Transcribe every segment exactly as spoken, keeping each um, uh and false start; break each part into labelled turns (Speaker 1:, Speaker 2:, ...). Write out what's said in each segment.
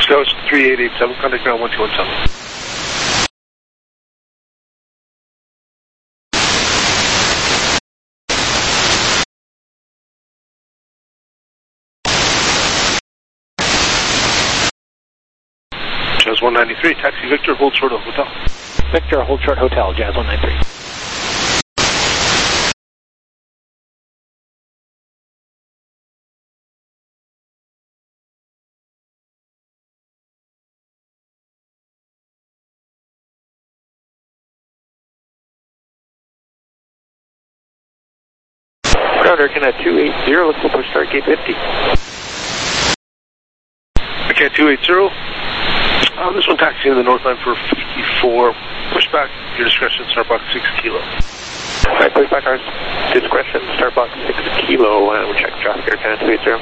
Speaker 1: Scout three eight eight seven, contact ground one two one seven. Jazz one ninety-three, taxi Victor, hold short of hotel.
Speaker 2: Victor, hold short hotel, Jazz one ninety-three.
Speaker 3: Ground Air Canada two eight zero, looks to push start gate fifty.
Speaker 1: Okay, two eight zero. Uh, this one taxiing in the north line for fifty-four. Pushback, your discretion, start box six kilo.
Speaker 3: Alright, pushback cars, discretion, start box six kilo, and we'll check traffic Air Canada two eight zero.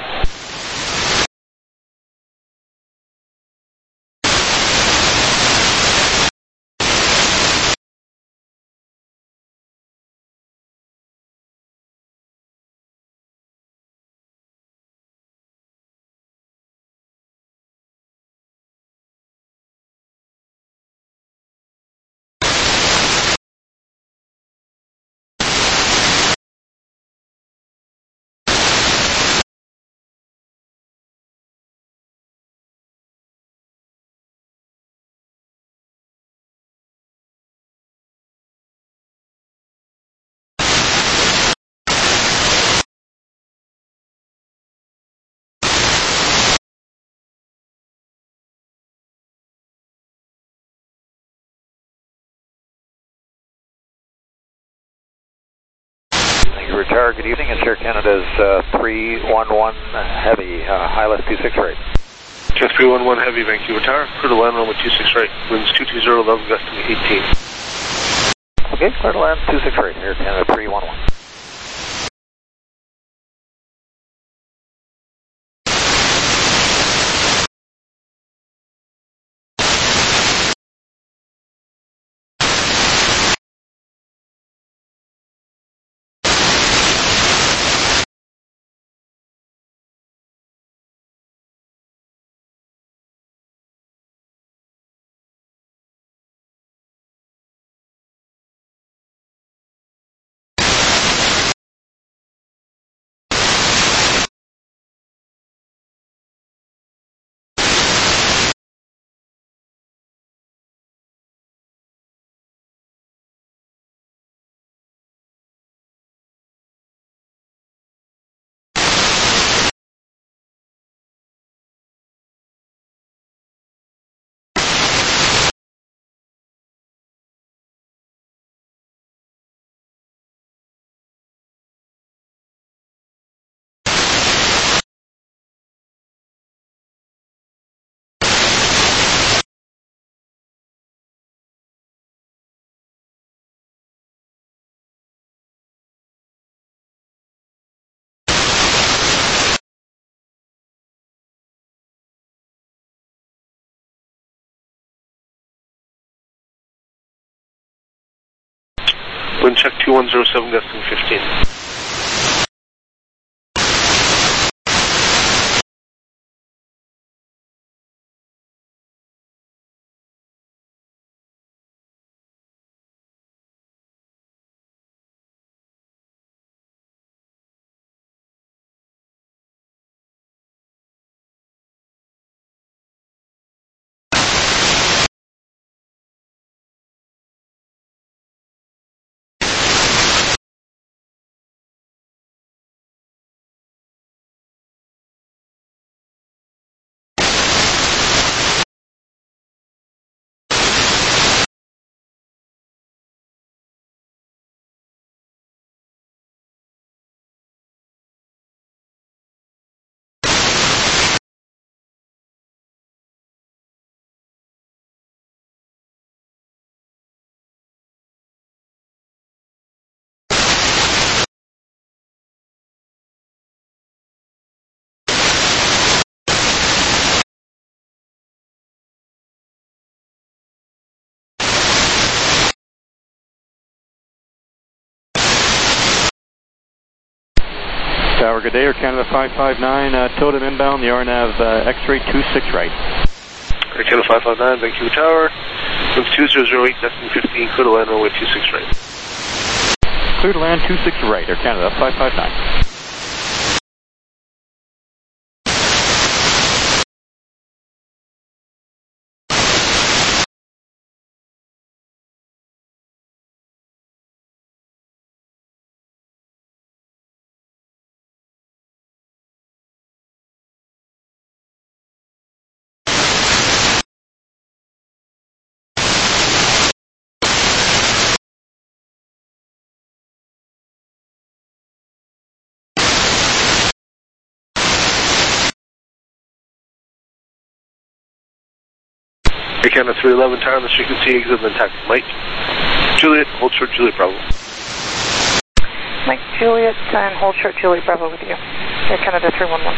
Speaker 4: Tower, good evening. It's Air Canada's uh, three one one Heavy, uh, high left two six right.
Speaker 1: Just three one one Heavy, Vancouver Tower, clear to land runway two six right, winds two two zero, level gusting eighteen.
Speaker 4: Okay, clear to land two six right, Air Canada three one one.
Speaker 1: Wind check two one zero seven, gusting fifteen.
Speaker 2: Tower, good day, Air Canada five five nine, uh, Totem inbound, the R N A V uh, X-ray two six right.
Speaker 1: Air Canada five five nine, Vancouver Tower. Winds two zero zero eight, destination fifteen, clear to land, runway two six right.
Speaker 5: Clear to land two six right, Air Canada five five nine.
Speaker 1: Air Canada three eleven, tower on the frequency, exit, then taxi. Mike, Juliet, hold short, Juliet Bravo.
Speaker 6: Mike, Juliet, and hold short, Juliet Bravo with you. Air Canada three one one.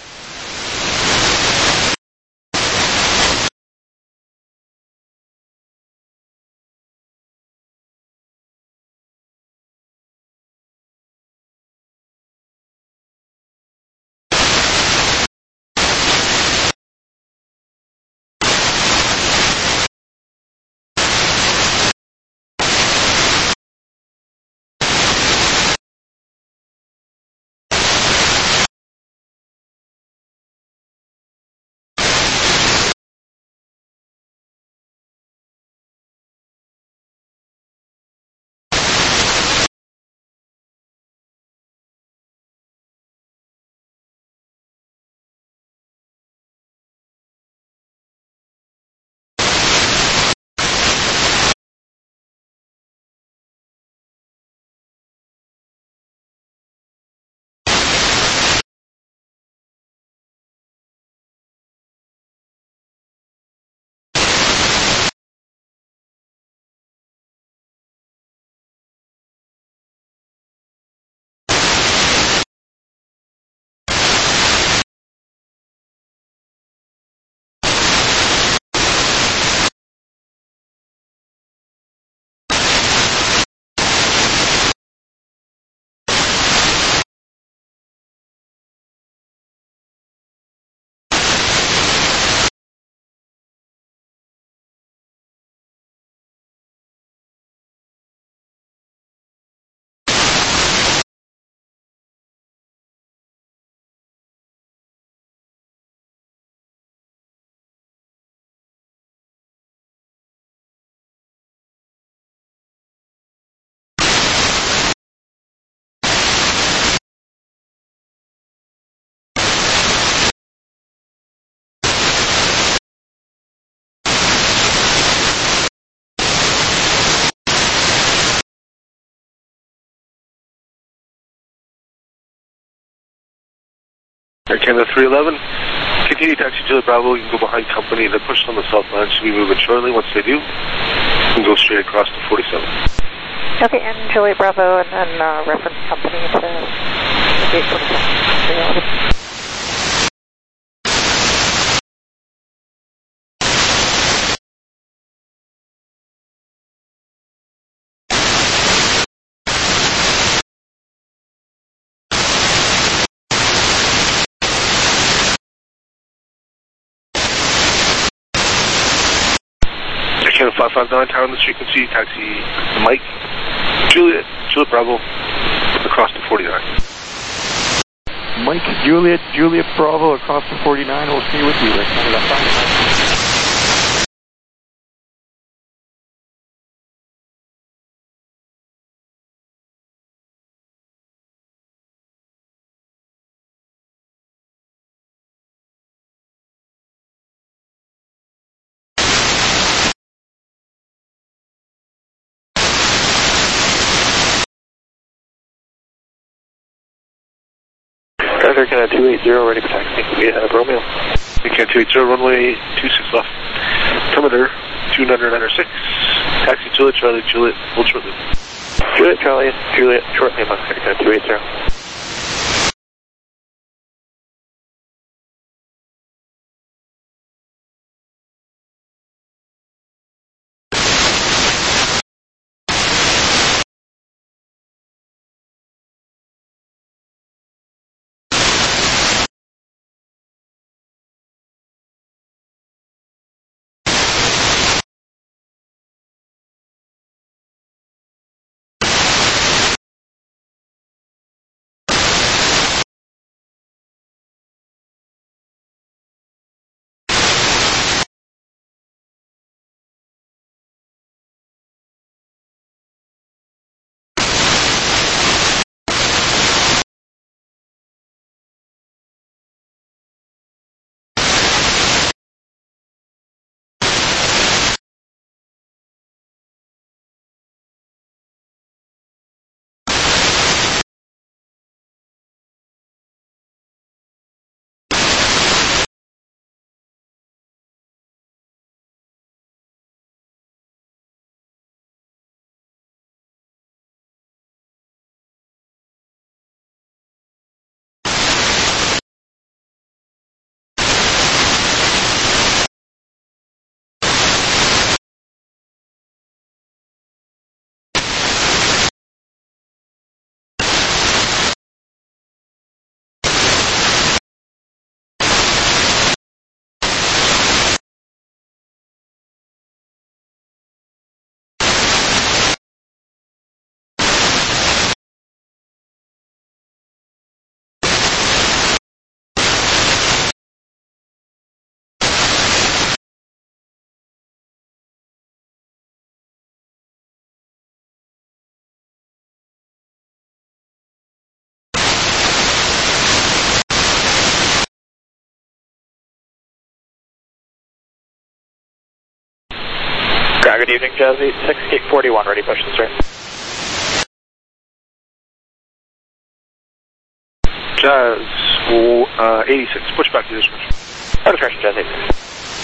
Speaker 1: Air Canada three eleven, continue taxi Juliet Bravo. You can go behind company, then push on the south line. Should be moving shortly. Once they do, you can go straight across to forty-seven.
Speaker 6: Okay, and Juliet Bravo, and then uh, reference company to gate forty-seven.
Speaker 1: Canada five five nine, tower on the frequency, taxi Mike, Juliet, Juliet Bravo, across to forty-nine.
Speaker 5: Mike, Juliet, Juliet Bravo, across to forty-nine. We'll see you with you, Air Canada five five nine.
Speaker 3: Air Canada two eighty, ready for taxi. We have Romeo.
Speaker 1: Air Canada two eighty, runway two six left. Altimeter two nine nine six. Taxi Juliet, Charlie, Juliet, hold shortly.
Speaker 3: Juliet, Charlie, Juliet, shortly, Air Canada two eighty. Uh, good evening, Jazz eight six, gate forty-one, ready, push and start.
Speaker 1: Jazz uh, eighty-six, push back to discretion.
Speaker 3: Out of discretion, Jazz eighty-six.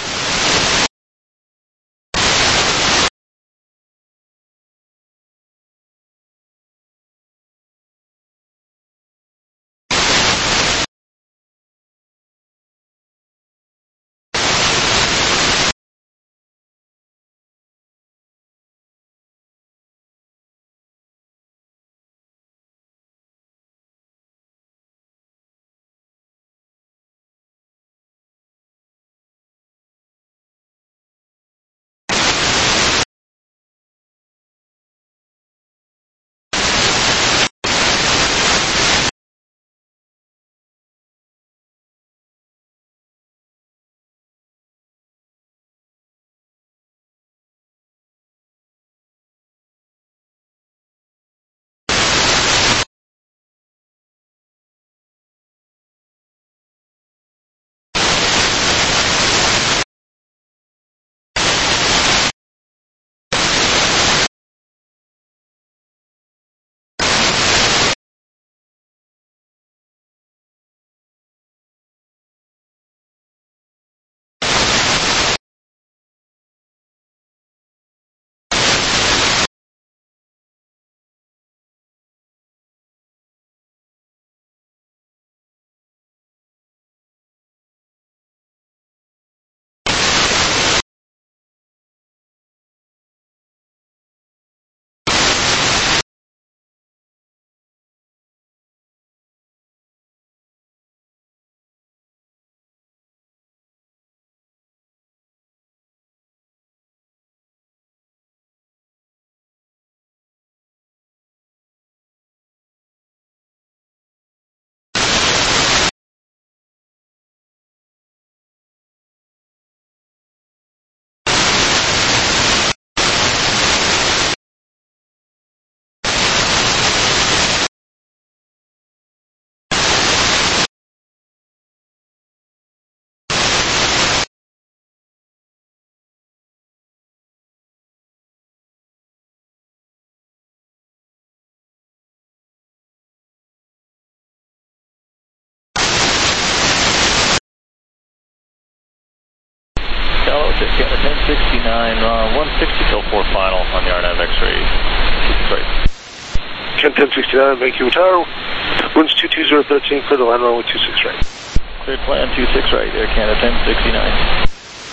Speaker 5: ten sixty-nine, uh, one sixty till four final on the R NAV X-ray, two six right.
Speaker 1: Ken ten sixty-nine, Vancouver Tower, winds two two zero thirteen, clear to land runway two six right.
Speaker 5: Cleared plan two six right, Air Canada ten sixty-nine.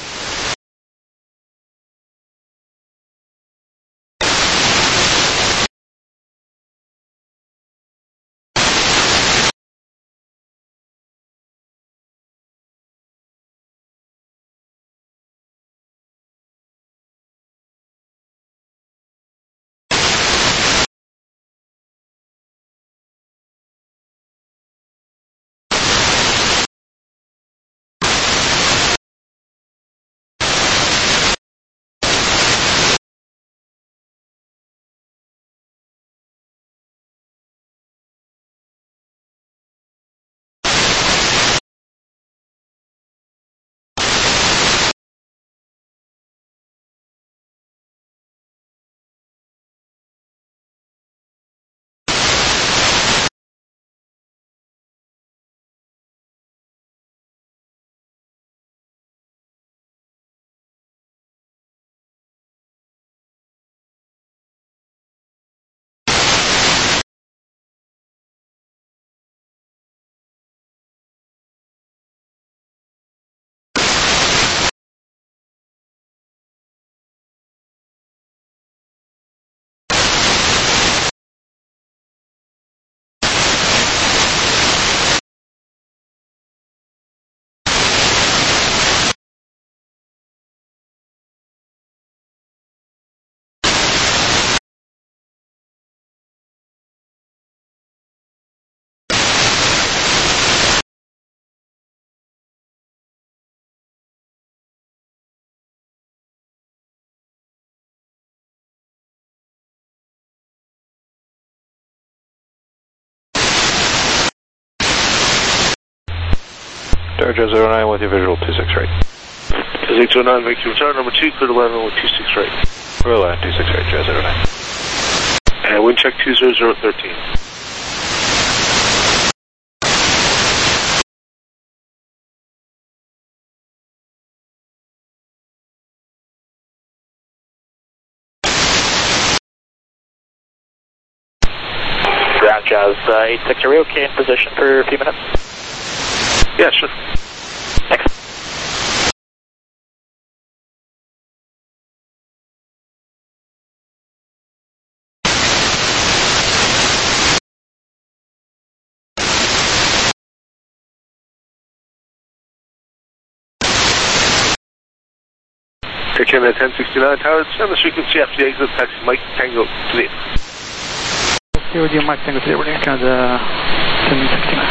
Speaker 4: Jazz zero nine with your visual two six right.
Speaker 1: Jazz eight zero nine, Vancouver Tower, number two, clear to land runway two six right.
Speaker 5: Nashville, and two six right, Jazz zero nine.
Speaker 1: And wind check two zero zero thirteen.
Speaker 2: Ground Jazz uh, eight six, are we okay in position for a few minutes?
Speaker 1: Yeah, sure.
Speaker 2: Thanks.
Speaker 1: Air Canada ten sixty-nine Tower, send the frequency after the exit, taxi Mike Tango to the
Speaker 7: Here with you, Mike Tango to the Air Canada ten sixty-nine.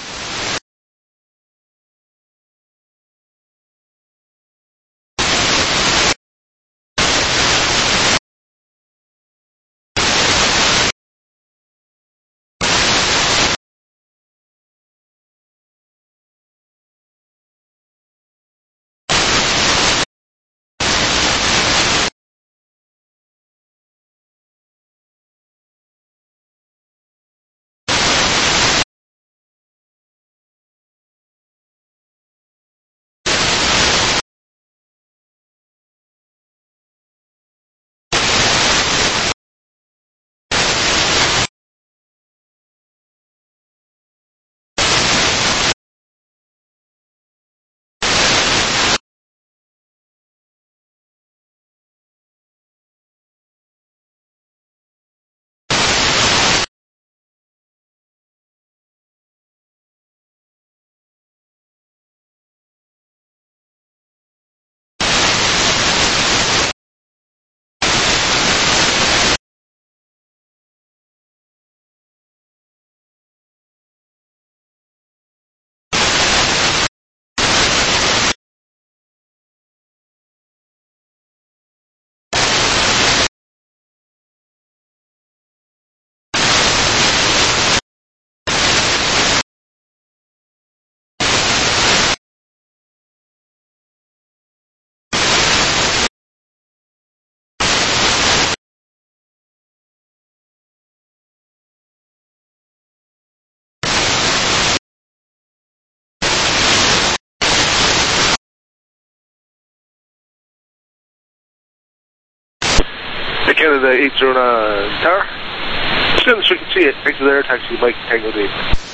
Speaker 1: Air Canada eight zero nine Tower, send the frequency at exit there, taxi Mike Tango to the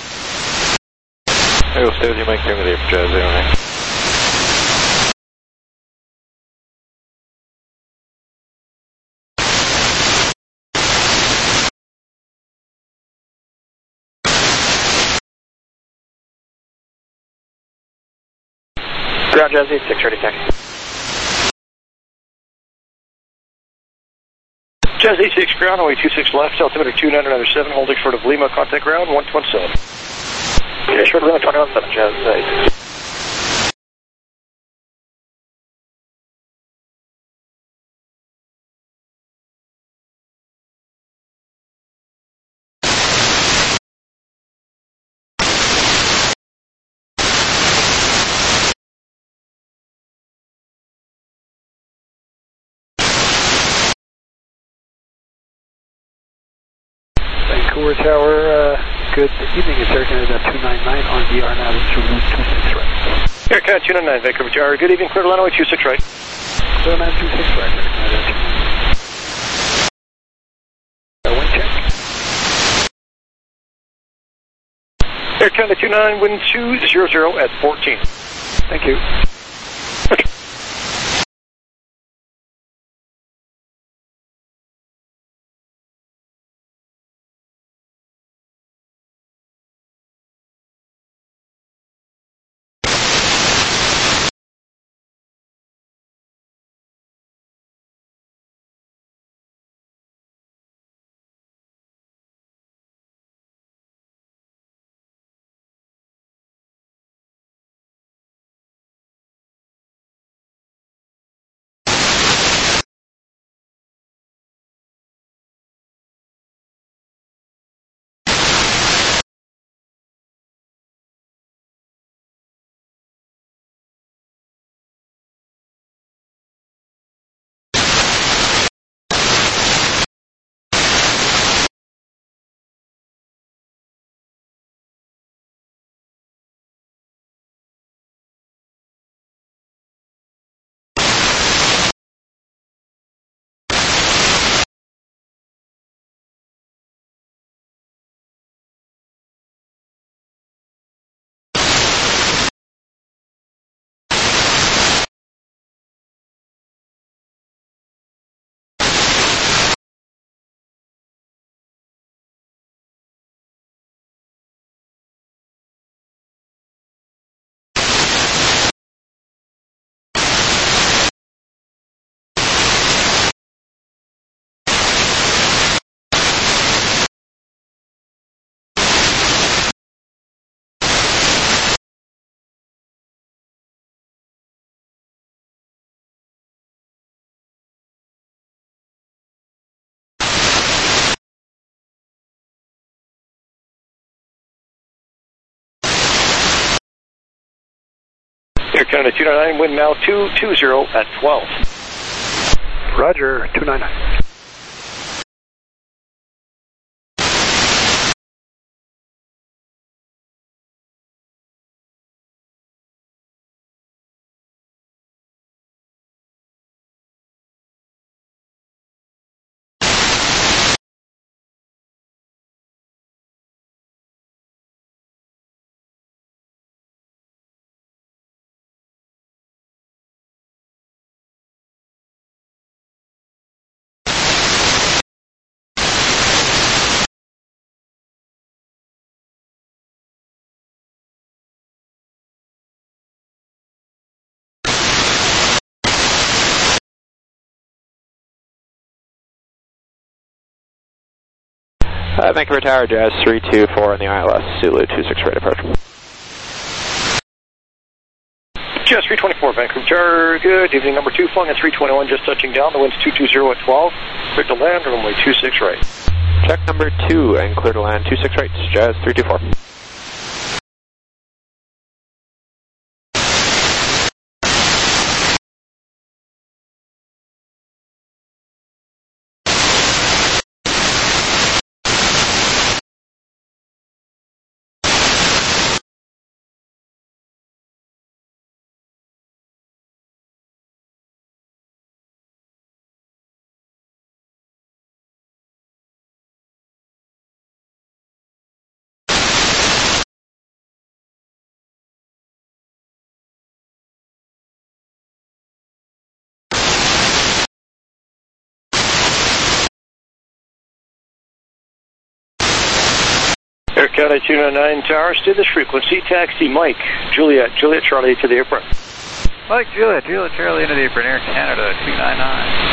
Speaker 5: I will stay with you, Mike Tango to the Jazz zero nine.
Speaker 2: Ground Jazz eight six, ready taxi.
Speaker 3: Jazz eight six ground, runway two six left, altimeter two nine nine seven, holding short of Lima, contact ground one one seven.
Speaker 2: Yeah, short of runway two one seven, Jazz eight six.
Speaker 7: Vancouver Tower, uh, good evening. It's Air Canada two nine nine on D R now to route two six right.
Speaker 3: Air Canada two nine nine, Vancouver Tower, good evening, clear to runway two six right.
Speaker 7: zero nine two six right, Air Canada two nine nine. Uh, wind check.
Speaker 3: Air Canada two nine, wind two zero zero at fourteen.
Speaker 7: Thank you.
Speaker 3: Okay. Canada two nine nine, wind now two two zero at twelve.
Speaker 7: Roger, two nine nine.
Speaker 3: Uh, Vancouver Tower, Jazz three two four on the I L S, Zulu two six right approach. Jazz three twenty-four, Vancouver Tower, good evening, number two, flying at three twenty-one, just touching down, the wind's two two zero at twelve, clear to land, runway two six right. Check number two, and clear to land, two six right, Jazz three two four. Air Canada two nine nine Towers to this frequency, taxi Mike, Juliet, Juliet Charlie to the apron.
Speaker 5: Mike, Juliet, Juliet Charlie into the apron, Air Canada two nine nine.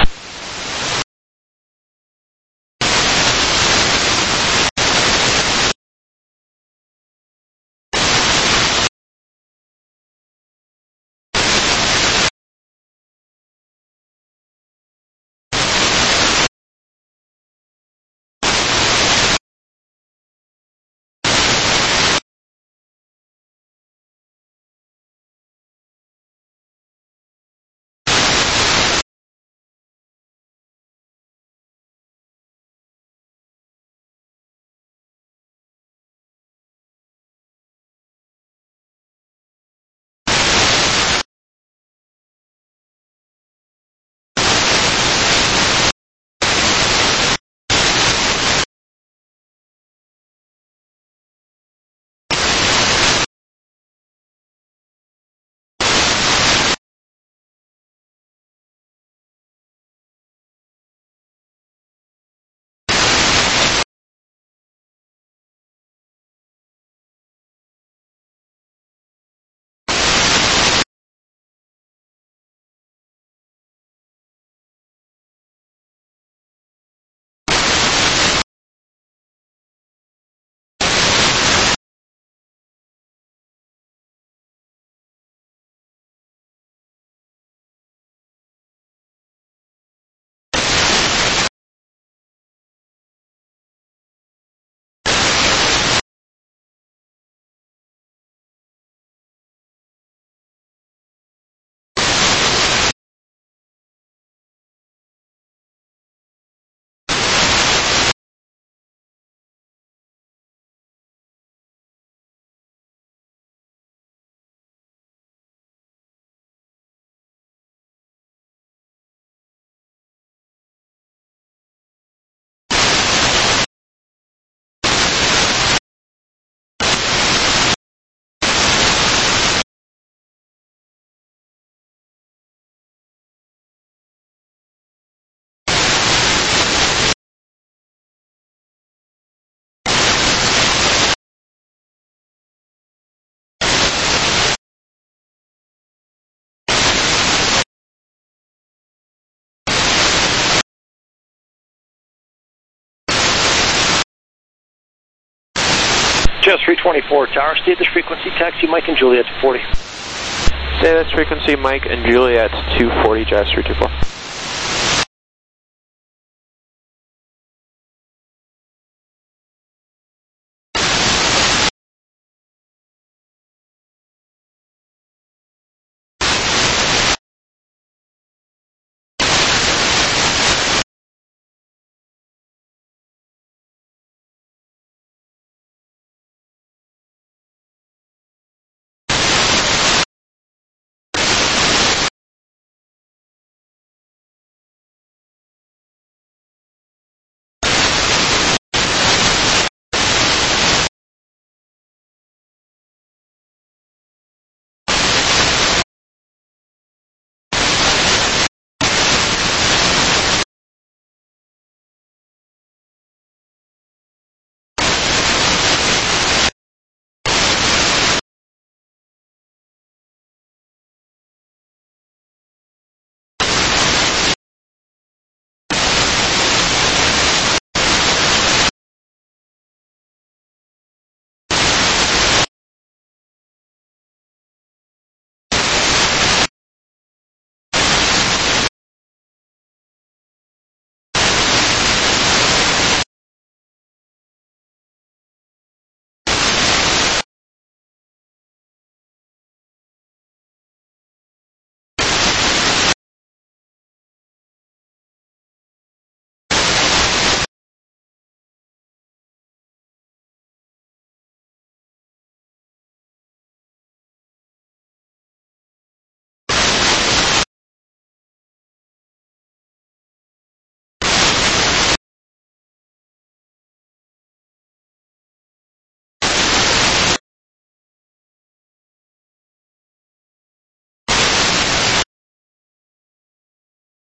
Speaker 3: Jazz three twenty-four Tower, stay at this frequency, taxi Mike and Juliet to forty. Stay at this frequency, Mike and Juliet two forty, Jazz three twenty-four.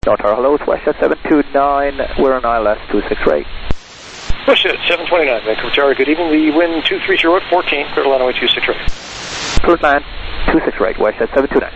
Speaker 5: Delta Tower, hello, it's WestJet seven two nine, we're on I L S two six right.
Speaker 3: WestJet seven twenty-nine, Vancouver Tower, good evening, the wind two three zero at fourteen, clear to land runway two six right.
Speaker 5: Clear to land two six right, WestJet seven two nine.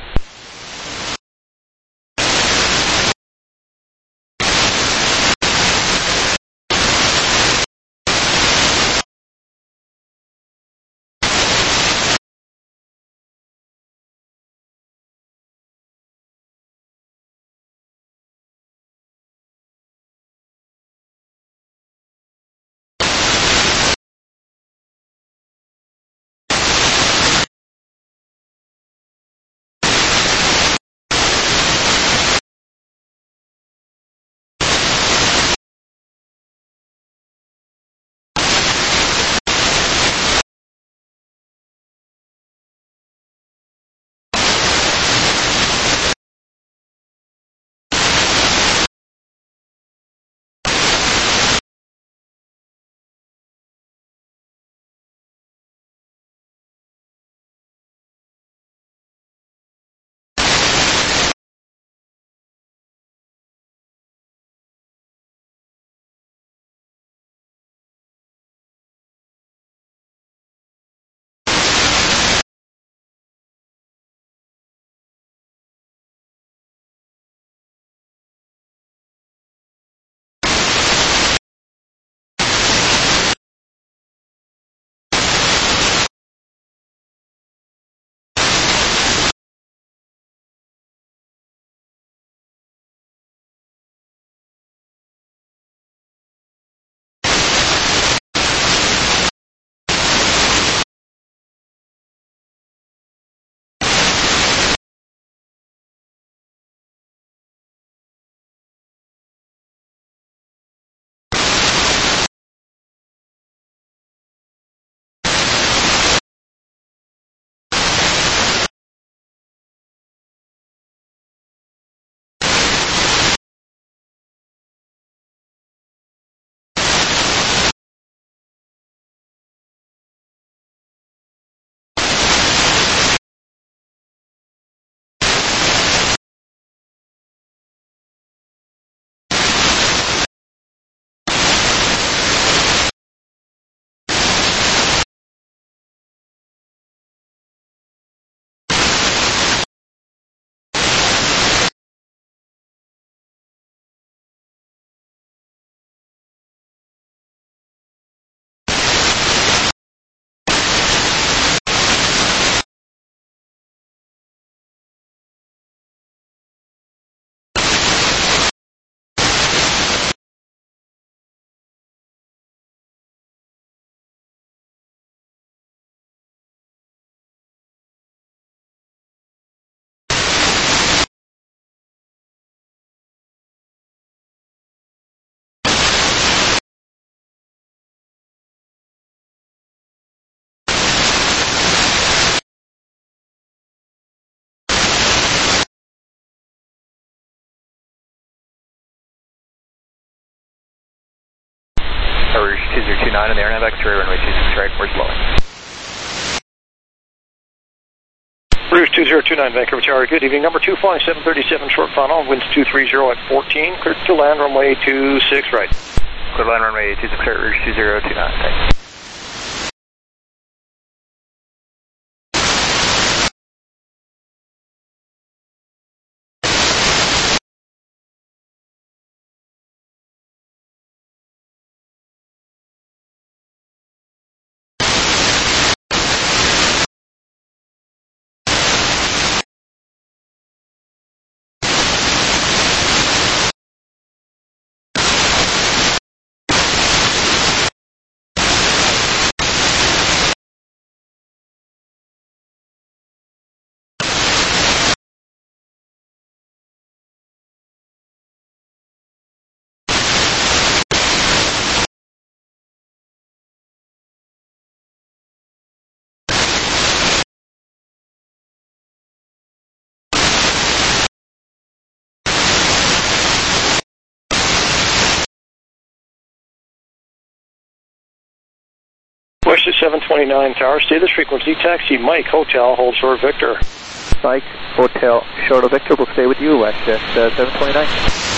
Speaker 4: Rouge two zero two nine in the air nav X-ray, runway two six right, we're slowing.
Speaker 3: Rouge two zero two nine, Vancouver Tower, good evening. Number two, flying seven thirty-seven short final, winds two three zero at fourteen, clear to land runway two six right.
Speaker 4: Clear to land runway two six right, Rouge two zero two nine, thanks.
Speaker 3: WestJet seven twenty-nine Tower, stay this frequency, taxi Mike Hotel, hold short Victor.
Speaker 8: Mike, Hotel Charlotte Victor will stay with you, WestJet uh, seven twenty-nine.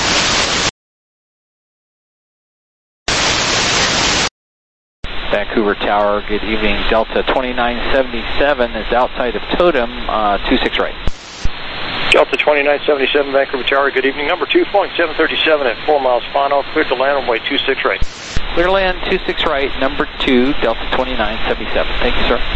Speaker 9: Vancouver Tower, good evening. Delta twenty-nine seventy-seven is outside of Totem, uh, two six right.
Speaker 3: Delta twenty-nine seventy-seven, Vancouver Tower, good evening. Number two, Boeing seven thirty-seven at four miles final, clear to land runway two six right.
Speaker 9: Clear to land two six right, number two, Delta twenty-nine seventy-seven. Thank you, sir.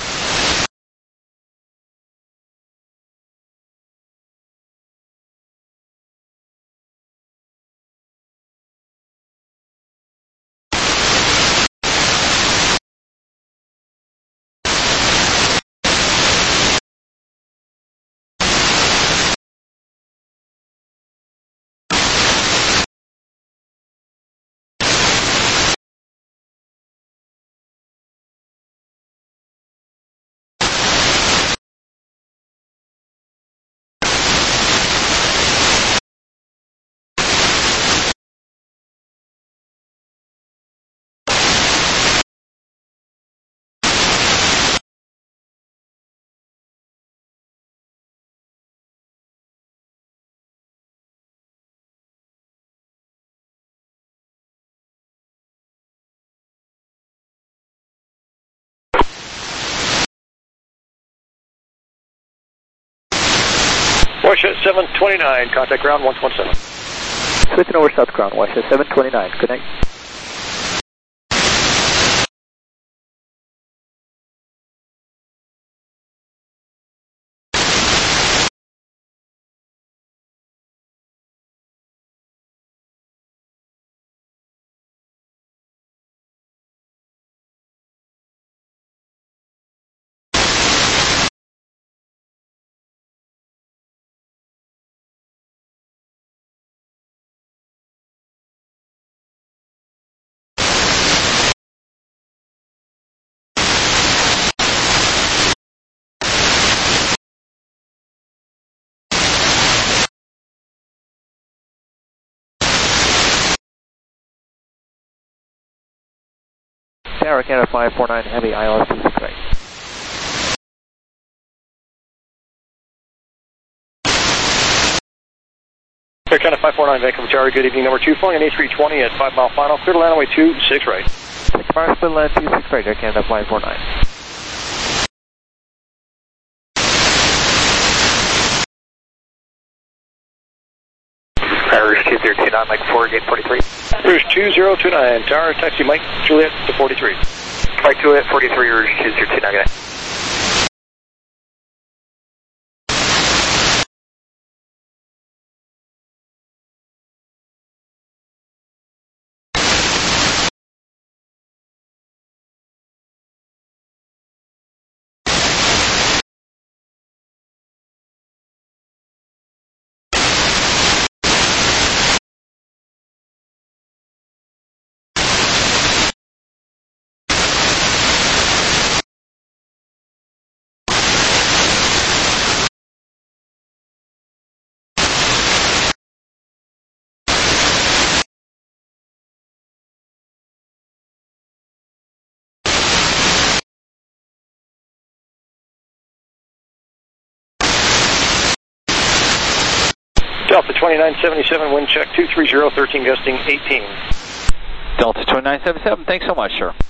Speaker 3: WestJet seven twenty-nine, contact ground one one seven.
Speaker 8: Switching over South Ground, WestJet seven twenty-nine, good night. Tower Canada five four nine Heavy, I L S two six right.
Speaker 3: Air Canada five four nine, Vancouver Tower, good evening. Number two, flying an A three twenty at five mile final, clear to land runway two six right.
Speaker 8: Tomorrow, clear to land two six right, Air Canada five four nine.
Speaker 4: Rouge two zero two nine, Mike four, gate forty-three.
Speaker 3: Rouge two zero two nine, Tower, taxi Mike Juliet to forty-three.
Speaker 4: Mike Juliet forty-three, Rouge two zero two nine, good night.
Speaker 3: Delta twenty-nine seventy-seven, wind check two three zero, thirteen gusting eighteen.
Speaker 9: Delta twenty-nine seventy-seven, thanks so much, sir.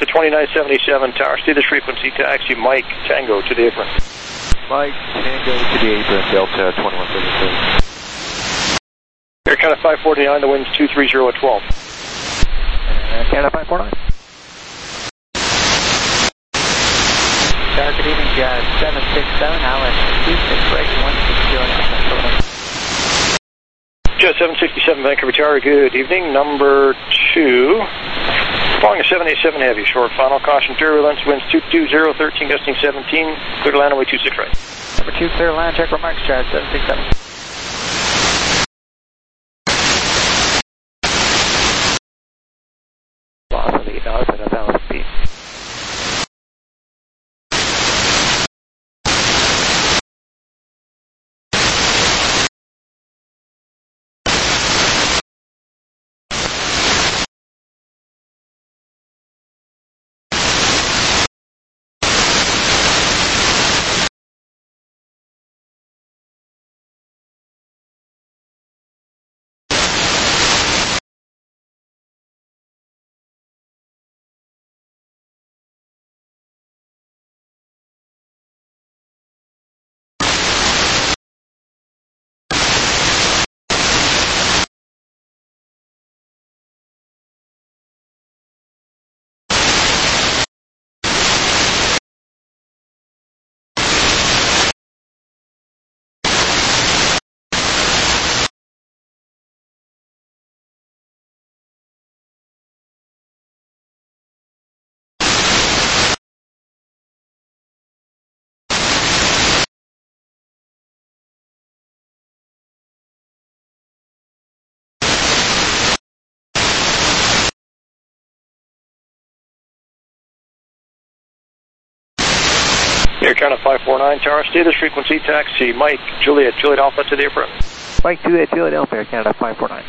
Speaker 3: Delta twenty-nine seventy-seven, tower, stay this frequency, taxi, Mike, Tango to the apron.
Speaker 4: Mike, Tango to the apron, Delta twenty-one seventy-seven.
Speaker 3: Air Canada five forty-nine, the wind's two three zero at twelve.
Speaker 9: Air Canada five forty-nine. Tower, good evening, Jazz seven six seven, Island two six right, one six zero nine.
Speaker 3: Jazz seven sixty-seven, Vancouver Tower, good evening, number two. Flying a seven eighty-seven Heavy, short final, caution turbulence, winds two two zero, thirteen, gusting seventeen, clear to land away two six right.
Speaker 9: Number two, clear to land, check remarks, Jazz seven six seven. Loss of eight dollars at a thousand feet.
Speaker 3: Air Canada five forty-nine, tower, stay this frequency, taxi, Mike, Juliet, Juliet Alpha to the apron.
Speaker 9: Mike, Juliet, Juliet Alpha, Air Canada five forty-nine.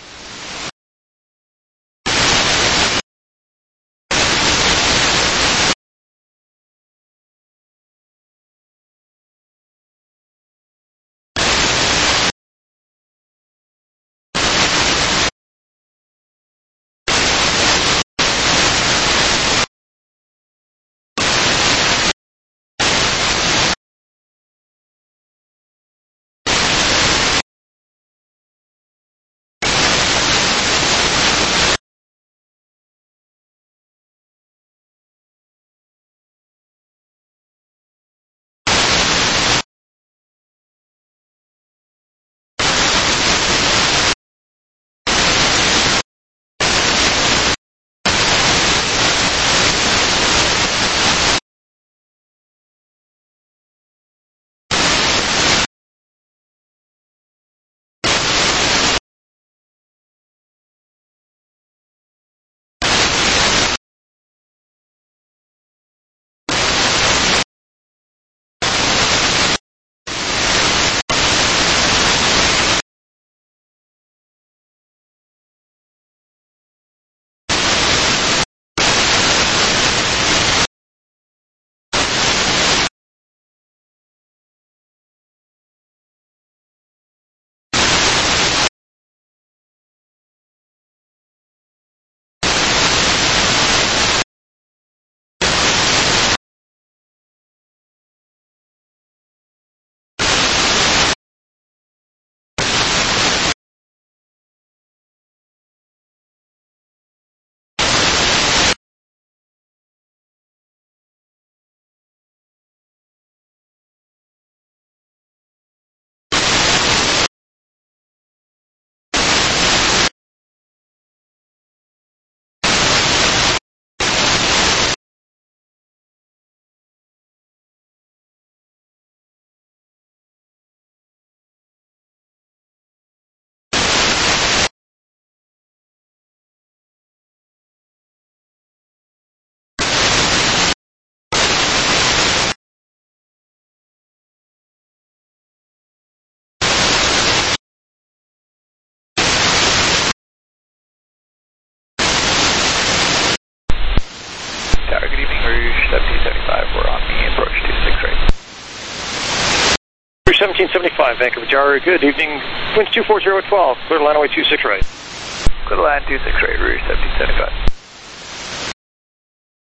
Speaker 3: seventeen seventy-five, Vancouver Tower, good evening. Winds two four zero at twelve, clear to line away two six right.
Speaker 4: Clear to line two six right, Rouge seventeen seventy-five.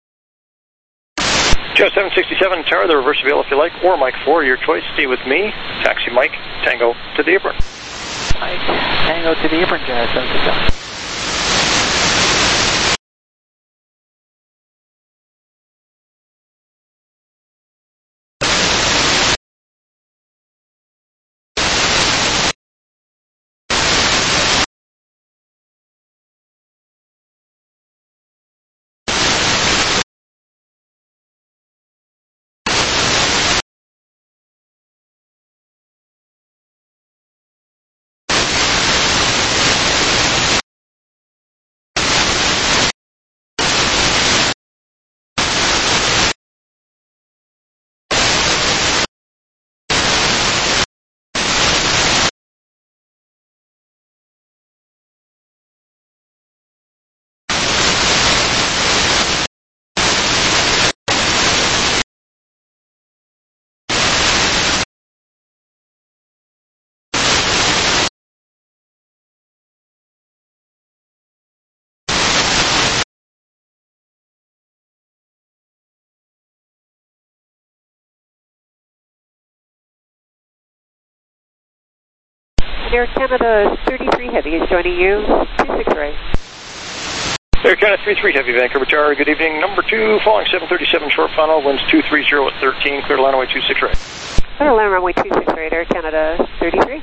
Speaker 3: Jazz seven sixty-seven Tower, the reverse avail if you like, or Mike four, your choice. Stay with me. Taxi Mike, Tango to the apron.
Speaker 9: Mike, Tango to the apron, Jazz seven sixty-seven.
Speaker 6: Air Canada thirty-three Heavy is joining you, two six right.
Speaker 3: Air Canada three three Heavy, Vancouver Tower, good evening. Number two, following seven thirty-seven short final, winds two three zero at thirteen, clear to land runway two six right.
Speaker 6: Clear to land runway two six right, Air Canada thirty-three.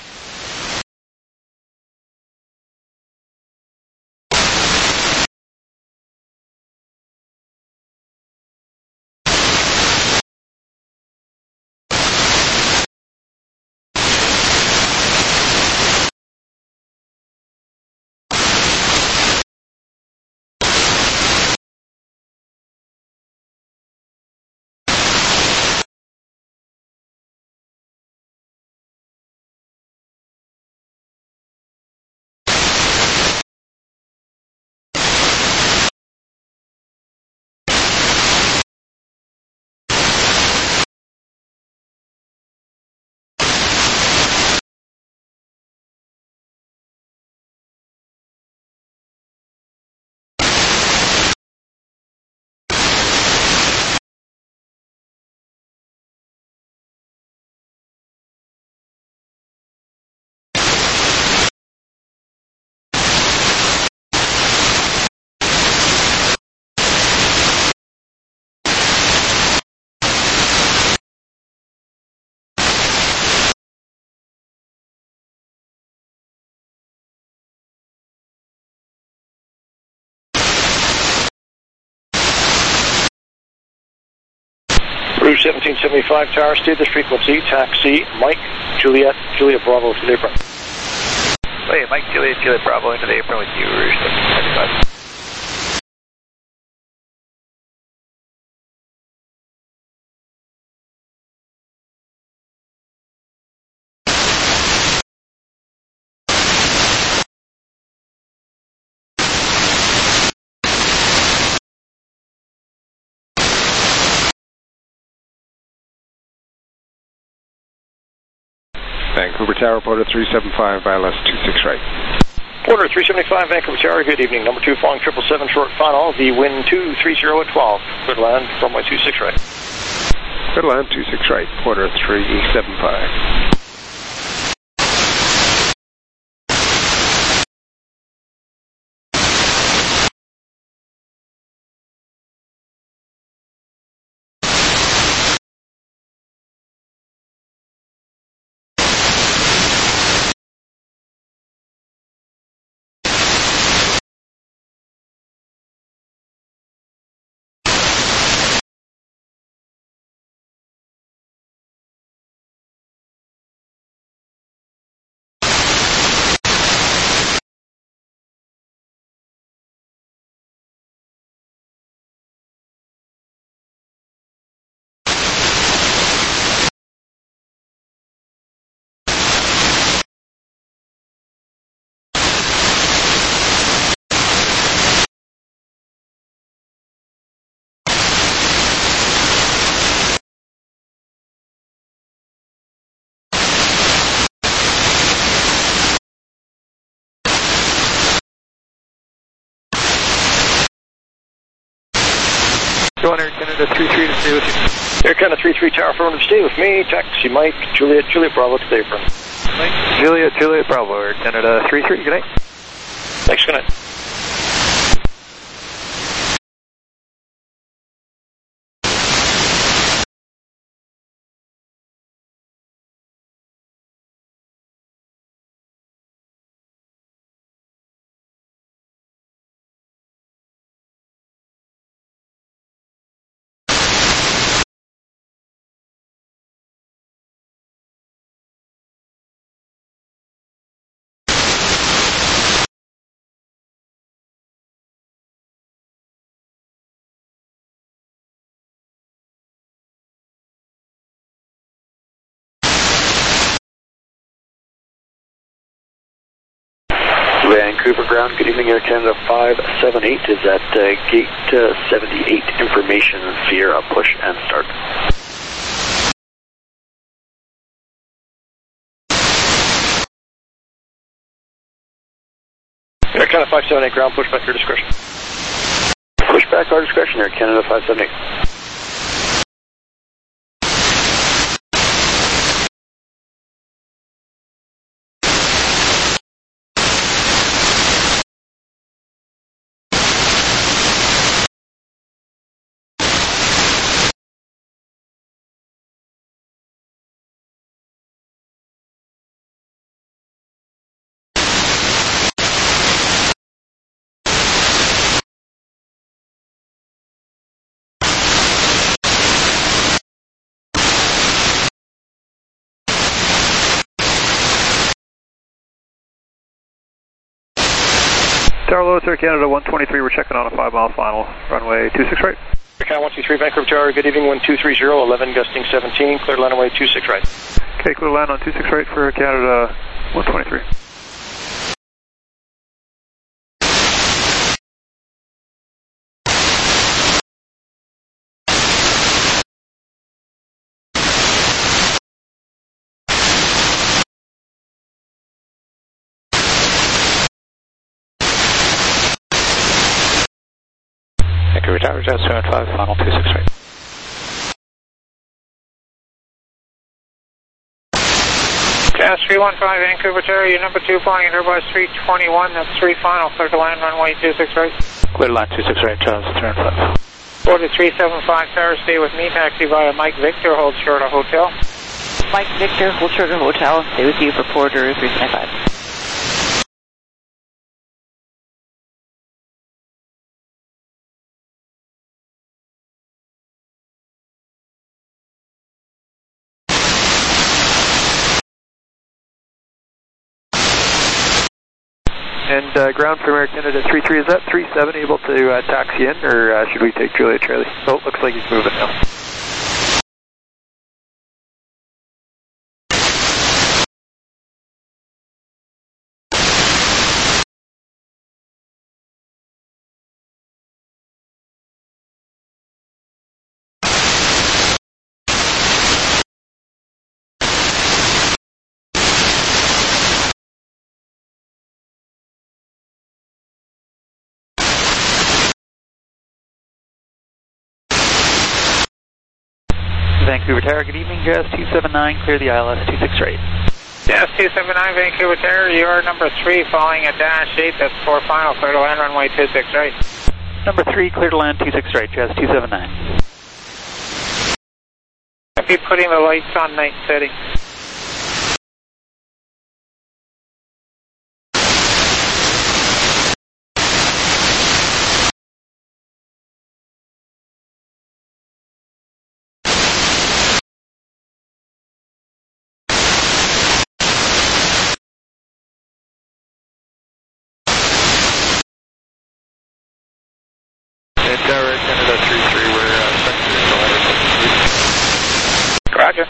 Speaker 3: Rouge seventeen seventy-five Tower, stay this frequency, taxi Mike, Juliet, Juliet Bravo to the apron.
Speaker 4: Wait, Mike, Juliet, Juliet Bravo into the apron with you, Rouge seventeen seventy-five.
Speaker 10: Vancouver Tower, Porter three seven five, I L S two six right.
Speaker 3: Porter three seventy-five, Vancouver Tower, good evening. Number two, following triple seven short final, the wind two three zero at twelve. Good land, runway two six right.
Speaker 10: Good land, two six right, Porter three seven five.
Speaker 3: Go on Air Canada three three to stay with you.
Speaker 11: Air Canada three three Tower, affirmative, stay with me. Taxi Mike, Juliet, Juliet Bravo to the apron.
Speaker 3: Mike, Juliet, Juliet Bravo, Air Canada three three, good night.
Speaker 11: Thanks, good night.
Speaker 12: Vancouver ground, good evening, Air Canada five seven eight is at uh, gate uh, seventy-eight, information Sierra, push and start.
Speaker 11: Air Canada five seven eight ground, push back your discretion.
Speaker 12: Push back our discretion, Air Canada five seven eight.
Speaker 3: Tower Lewis, Air Canada one twenty-three, we're checking on a five mile final, runway two six right.
Speaker 11: Air Canada one two three, Vancouver Tower, good evening, one two three zero, eleven gusting seventeen, clear line away two six right.
Speaker 3: Okay, clear land on two six right for Air Canada one twenty-three.
Speaker 4: Vancouver Tower, Jazz seven five, final two six right.
Speaker 13: Jazz three one five, Vancouver Tower, you're number two flying at Airbus three twenty-one, that's three final, clear to land, runway two six right.
Speaker 4: Clear to land two six right, Jazz three five.
Speaker 13: Order three seven five, Tower, stay with me, taxi via Mike Victor, hold short of hotel.
Speaker 9: Mike Victor, hold short of hotel, stay with you for Porter three twenty-five.
Speaker 3: And uh, ground from Air Canada three three, is that three seven able to uh, taxi in, or uh, should we take Juliet Charlie? Oh, looks like he's moving now.
Speaker 14: Vancouver Tower, good evening, Jazz two seven nine, clear the I L S two six right.
Speaker 13: Jazz two seven nine, Vancouver Tower, you are number three, following at dash eight, that's four final, clear to land, runway two six right.
Speaker 14: Number three, clear to land two six right, Jazz two seven nine.
Speaker 13: I'll be putting the lights on night setting.
Speaker 3: And Tower Canada three three, we're uh, expecting to go ahead.
Speaker 13: Roger.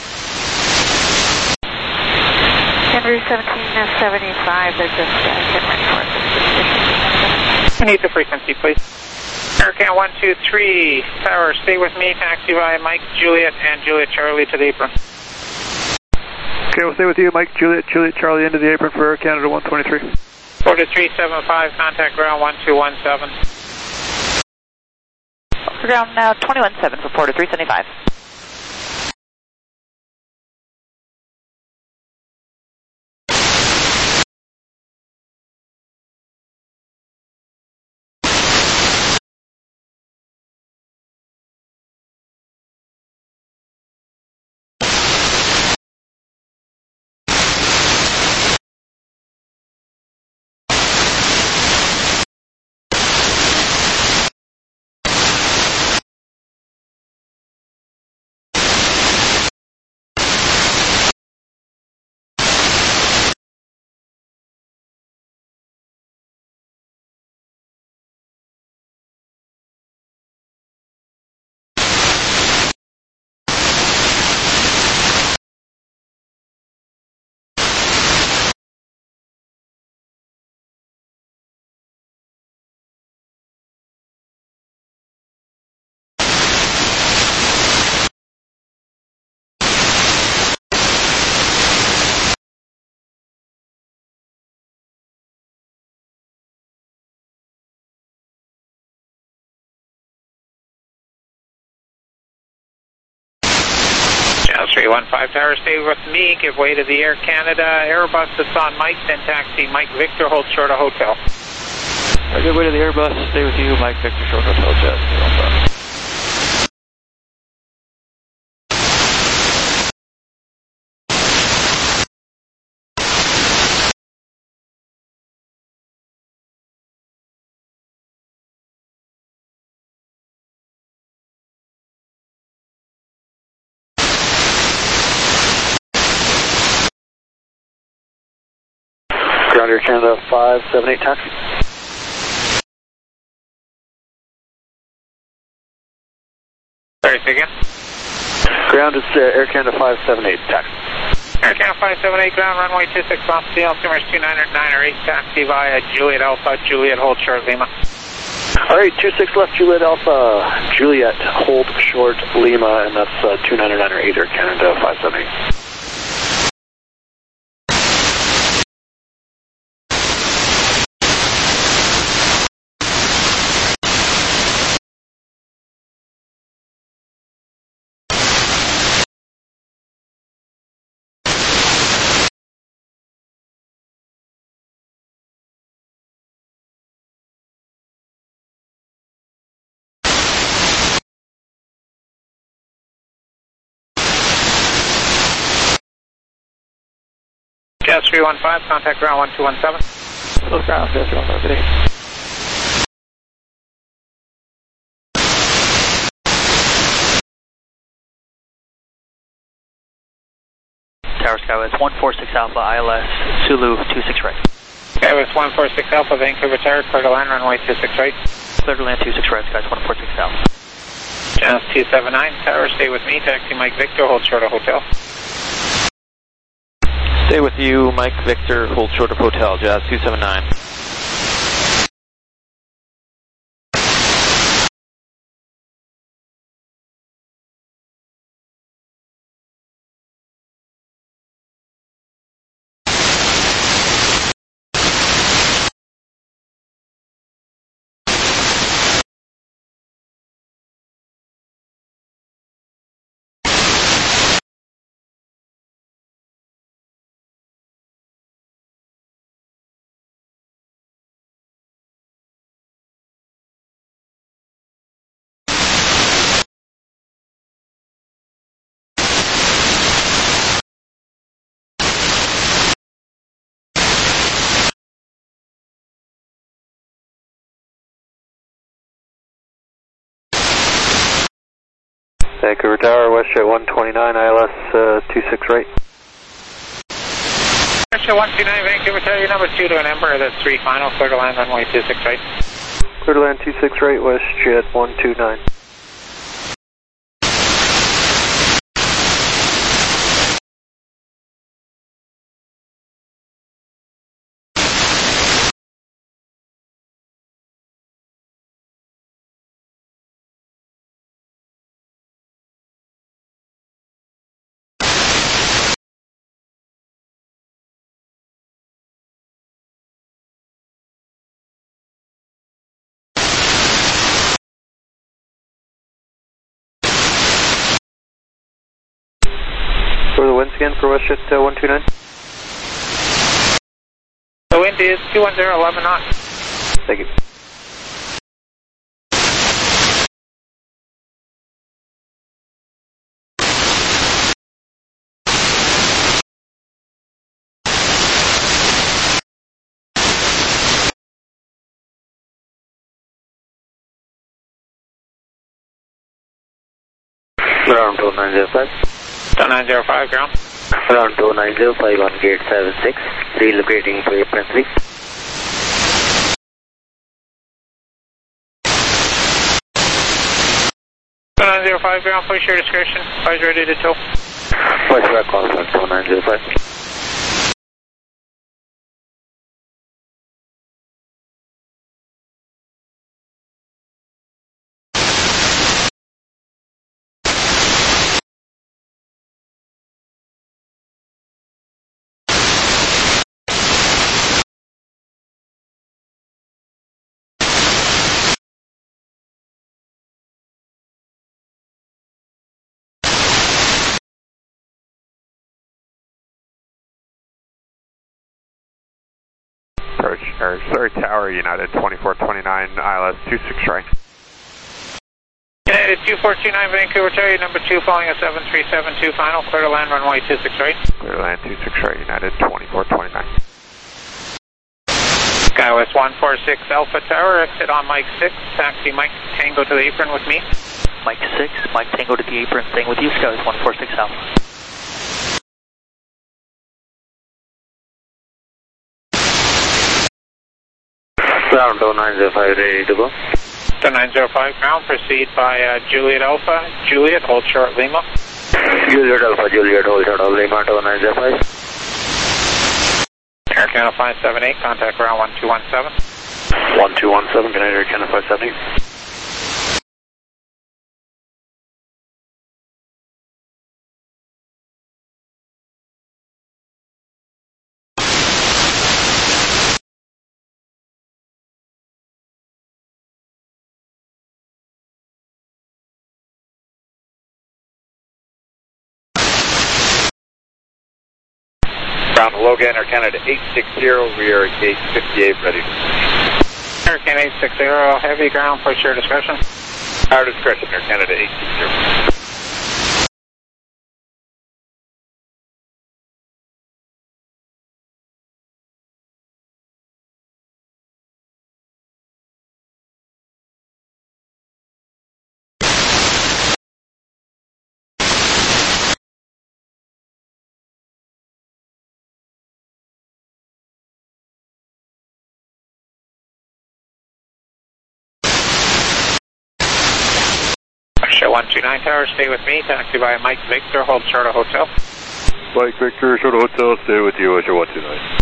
Speaker 6: Henry seventeen seventy-five, they're just uh, getting ready for it.
Speaker 13: I need the frequency, please. Hurricane one two three, Tower, stay with me, taxi via Mike, Juliet, and Juliet Charlie to the apron.
Speaker 3: Okay, we'll stay with you, Mike, Juliet, Juliet Charlie into the apron for Air Canada one twenty-three.
Speaker 13: Order three seven five, contact ground one two one seven.
Speaker 6: for ground now, twenty-one seven for Porter three seventy-five.
Speaker 13: three one five Tower, stay with me, give way to the Air Canada Airbus that's on Mike, then taxi Mike Victor, hold short of hotel.
Speaker 14: Right, give way to the Airbus, stay with you, Mike Victor, short hotel, jet, zero five.
Speaker 12: Ground Air Canada five seven eight, taxi.
Speaker 13: Sorry, say again?
Speaker 12: Ground is uh, Air Canada five seven eight, taxi.
Speaker 13: Air Canada five seven eight, ground runway two six off, C L altimeter two nine nine or eight, taxi via Juliet Alpha, Juliet, hold short Lima.
Speaker 12: Alright, two six left, Juliet Alpha, Juliet, hold short Lima, and that's uh, two nine nine or eight, Air Canada five seven eight.
Speaker 13: Jazz three one five, contact ground one two one seven.
Speaker 14: Close ground, Jazz three one five, good day. Tower Skywest one four six Alpha, I L S, Zulu two six right.
Speaker 13: Skywest one four six Alpha, Vancouver Tower, clear to land, runway two six right.
Speaker 14: Clear to land two six right, Skywest one four six Alpha.
Speaker 13: Jazz two seven nine, Tower, stay with me, taxi Mike Victor, hold short of hotel.
Speaker 3: Stay with you, Mike Victor, hold short of hotel, Jazz two seven nine.
Speaker 12: Vancouver Tower, WestJet one twenty-nine, I L S uh, two six right.
Speaker 13: WestJet one two nine, Vancouver Tower, your number two to an Emperor, that's three final, clear to land, runway two six right.
Speaker 12: Clear to land two six right, WestJet one two nine.
Speaker 8: For the winds again for WestJet uh, one two nine.
Speaker 13: The wind is two one zero, eleven knots.
Speaker 8: Thank you.
Speaker 12: Ground two nine zero five.
Speaker 13: two nine zero five, ground.
Speaker 12: Ground two nine zero five on gate seven six. Relocating for apron three.
Speaker 13: two nine zero five, ground, push your discretion. Eyes ready to tow.
Speaker 12: Push back call for two nine zero five.
Speaker 3: Approach, or sorry, Tower United twenty-four twenty-nine, I L S two six right.
Speaker 13: United two four two nine, Vancouver Tower, number two, following a seven three seven two final, clear to land runway two six right.
Speaker 3: Clear to land two six right, United twenty-four twenty-nine.
Speaker 13: SkyWest one four six Alpha Tower, exit on Mike six, taxi Mike Tango to the apron with me.
Speaker 14: Mike six, Mike Tango to the apron, staying with you, SkyWest one four six Alpha.
Speaker 12: Ground two nine zero five, ready to go.
Speaker 13: two nine zero five, ground, proceed by uh, Juliet Alpha, Juliet, hold short Lima.
Speaker 12: Juliet Alpha, Juliet, hold short of Lima, two nine zero five.
Speaker 13: Air Canada five seven eight, contact ground one two one seven.
Speaker 12: one two one seven, Canadian Air Canada five seven eight.
Speaker 4: Ground Logan, Air Canada eight six zero, we are at gate fifty-eight, ready.
Speaker 13: Air Canada eight six zero, heavy ground, push your discretion.
Speaker 4: Our discretion, Air Canada eight six zero.
Speaker 13: one two nine Tower, stay with me, taxi by Mike Victor, hold short of hotel.
Speaker 10: Mike Victor, short of hotel, stay with you, Osher one two nine.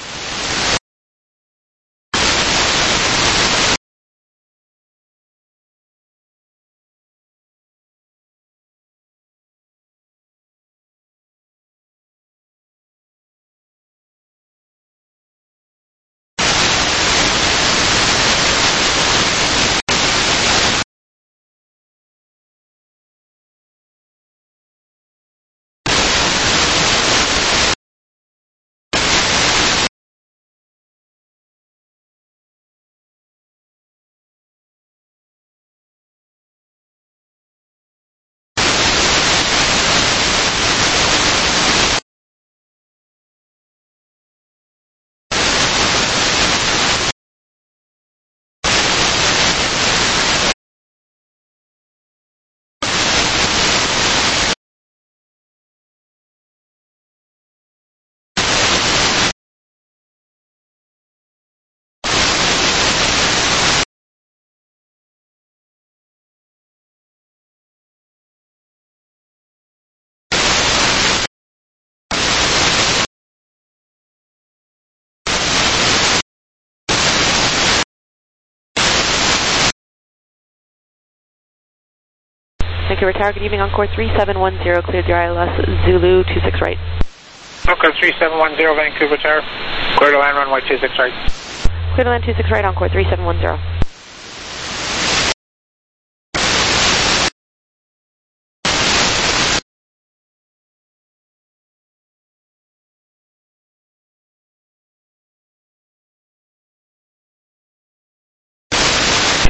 Speaker 6: Vancouver Tower, good evening, Encore three seven one zero, cleared your I L S, Zulu two six right.
Speaker 13: Encore three seven one zero, Vancouver Tower, clear to land runway two six right.
Speaker 6: Clear to land two six right, Encore three seven one zero.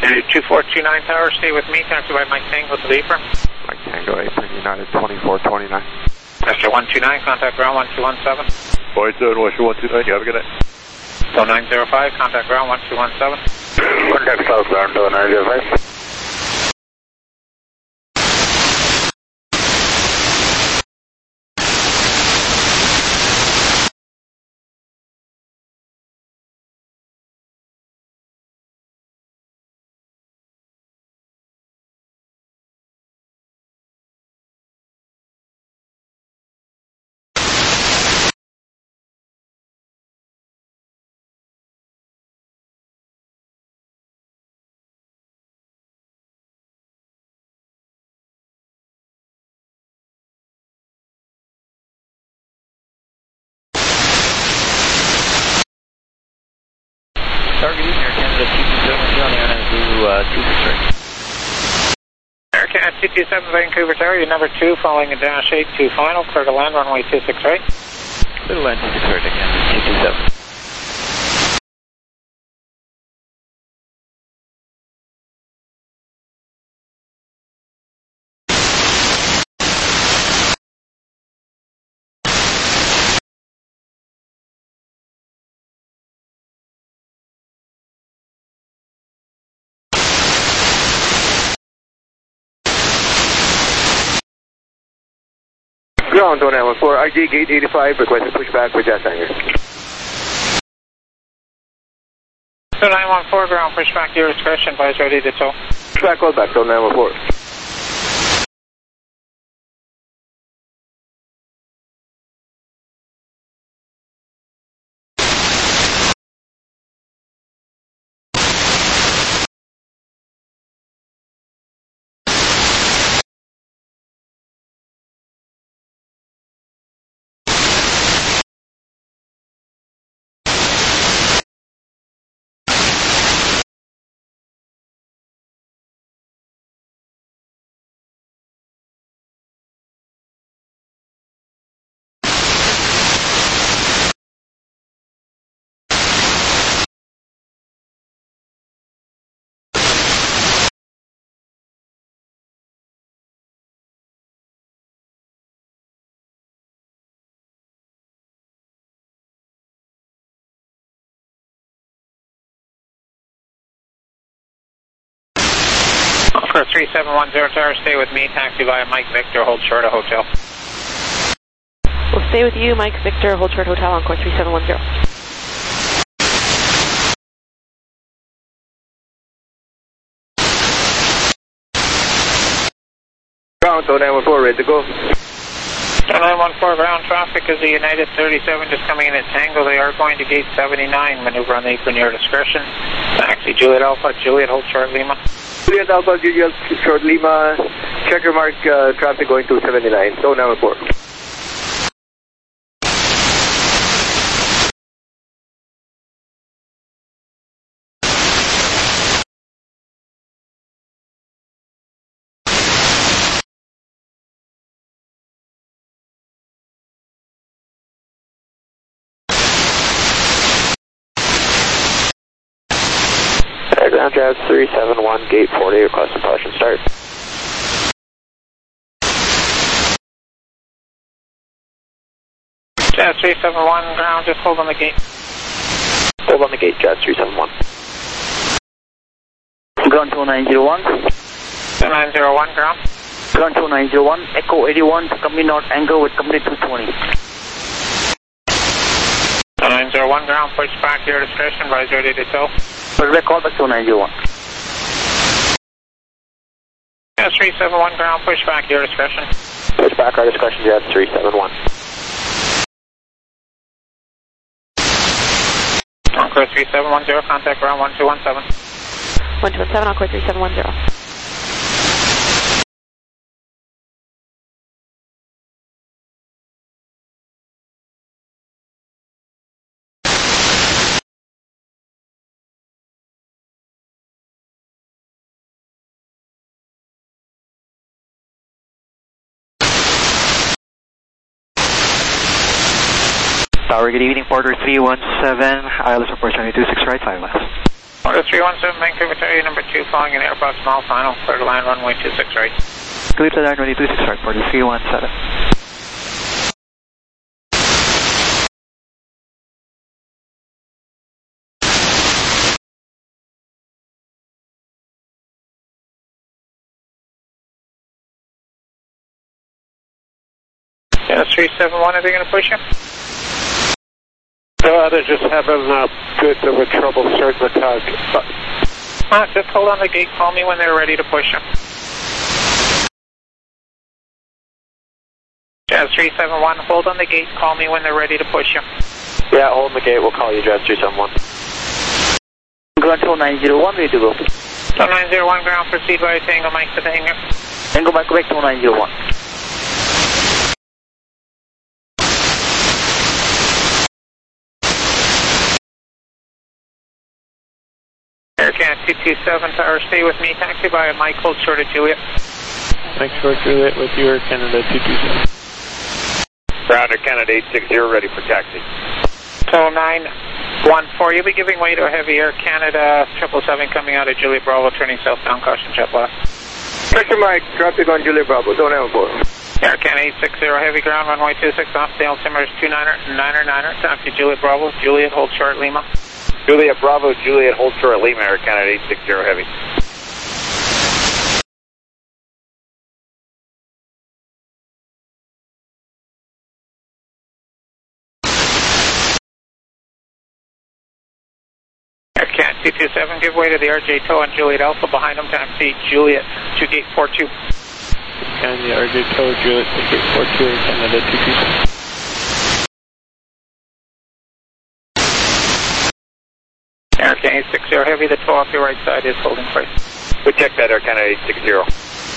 Speaker 13: two four two nine Tower, stay with me, taxi by Mike Tango to the apron.
Speaker 10: Mike Tango, apron, United twenty-four twenty-nine.
Speaker 13: Master one two nine, contact ground one two one seven.
Speaker 15: Boyd seven, Western one two nine, you have a good night.
Speaker 13: So nine zero five, contact ground one two one seven.
Speaker 12: Contact southbound, nine zero five.
Speaker 14: Target Eastern Air Canada two two seven on the Air Zoo uh, two six right.
Speaker 13: Air Canada two two seven Vancouver Tower, you're number two, following a dash eight two final, clear to land runway two six right.
Speaker 14: Clear to land two six right again, two two seven.
Speaker 12: Ground one nine one four, R G gate eighty-five, requesting pushback with jet hangar.
Speaker 13: So nine one four, ground pushback, your discretion, advise ready to tow.
Speaker 12: Pushback, call back, so nine one four.
Speaker 13: For three seven one zero Tower, stay with me, taxi via Mike Victor, hold short of hotel.
Speaker 6: We'll stay with you, Mike Victor, hold short hotel, Encore three seven one zero.
Speaker 12: Ground, so nine one four, ready to go.
Speaker 13: nine one four, ground traffic is the United thirty-seven just coming in at Tango. They are going to gate seventy-nine, maneuver on the apron, your discretion. Taxi Juliet Alpha, Juliet, hold short Lima.
Speaker 12: Juliet Alpha, Juliet short Lima, checker mark, uh, traffic going to seventy-nine, so nine one four.
Speaker 2: Ground Jazz three seven one, gate forty, request departure start.
Speaker 13: Jazz three seven one, ground, just hold on the gate.
Speaker 2: Hold on the gate, Jazz three seven one.
Speaker 14: Ground two nine zero one.
Speaker 13: two nine zero one, ground.
Speaker 14: Ground two nine zero one, Echo eighty-one, company North Angle with company two twenty.
Speaker 13: two nine zero one, ground, push back, your discretion, advise ready to tow.
Speaker 14: Pushback, call back two nine zero one.
Speaker 13: Jazz three seven one, ground, push back, your discretion.
Speaker 2: Push back, our discretion, Jazz three seven one.
Speaker 13: Encore three seven one zero, contact ground one two one seven.
Speaker 6: one two one seven, Encore three seven one zero.
Speaker 14: Tower, good evening, Porter three one seven, I L S approach two six right, five miles.
Speaker 13: Order three one seven, Vancouver Tower, number two, flying in Airbus, small final, clear to land, runway two six right.
Speaker 9: Clear to land, runway two six right, order three one seven.
Speaker 13: Yeah, three seven one, are they going to push you?
Speaker 10: Uh, they're just having a bit of a trouble starting the tug.
Speaker 13: Uh, just hold on the gate, call me when they're ready to push you. Jazz three seven one, hold on the gate, call me when they're ready to push you.
Speaker 3: Yeah, hold the gate, we'll call you, Jazz three seven one.
Speaker 9: Ground two nine zero one, ready to go.
Speaker 13: two nine zero one, ground, proceed via Tango Mike to the hangar.
Speaker 9: Tango Mike, Quebec two nine zero one.
Speaker 13: Air Canada two two seven, tower, stay with me, taxi via Mike, hold short of Juliet.
Speaker 10: Mike short Juliet with you, Air Canada two two seven.
Speaker 4: Ground Air Canada eight six zero, ready for taxi.
Speaker 13: two nine one four, you'll be giving way to a heavy Air Canada triple seven coming out of Juliet Bravo, turning southbound, caution jet blast.
Speaker 3: Sector Mike, traffic on Juliet Bravo, don't have a four.
Speaker 13: Air Canada eight six zero, heavy ground, runway two six off, the altimeter is two niner, niner, niner, taxi Juliet Bravo, Juliet, hold short, Lima.
Speaker 4: Juliet Bravo, Juliet, hold short, Lima, Air Canada eight six zero, heavy.
Speaker 13: Air Canada two two seven, give way to the R J Tow on Juliet Alpha, behind them, taxi Juliet, two gate four two.
Speaker 10: And the R J Tow, Juliet, two gate four two, Air Canada two two seven.
Speaker 13: Air Canada eight six zero, heavy, the tow off your right side is holding price.
Speaker 4: We check that, Air Canada eight six zero.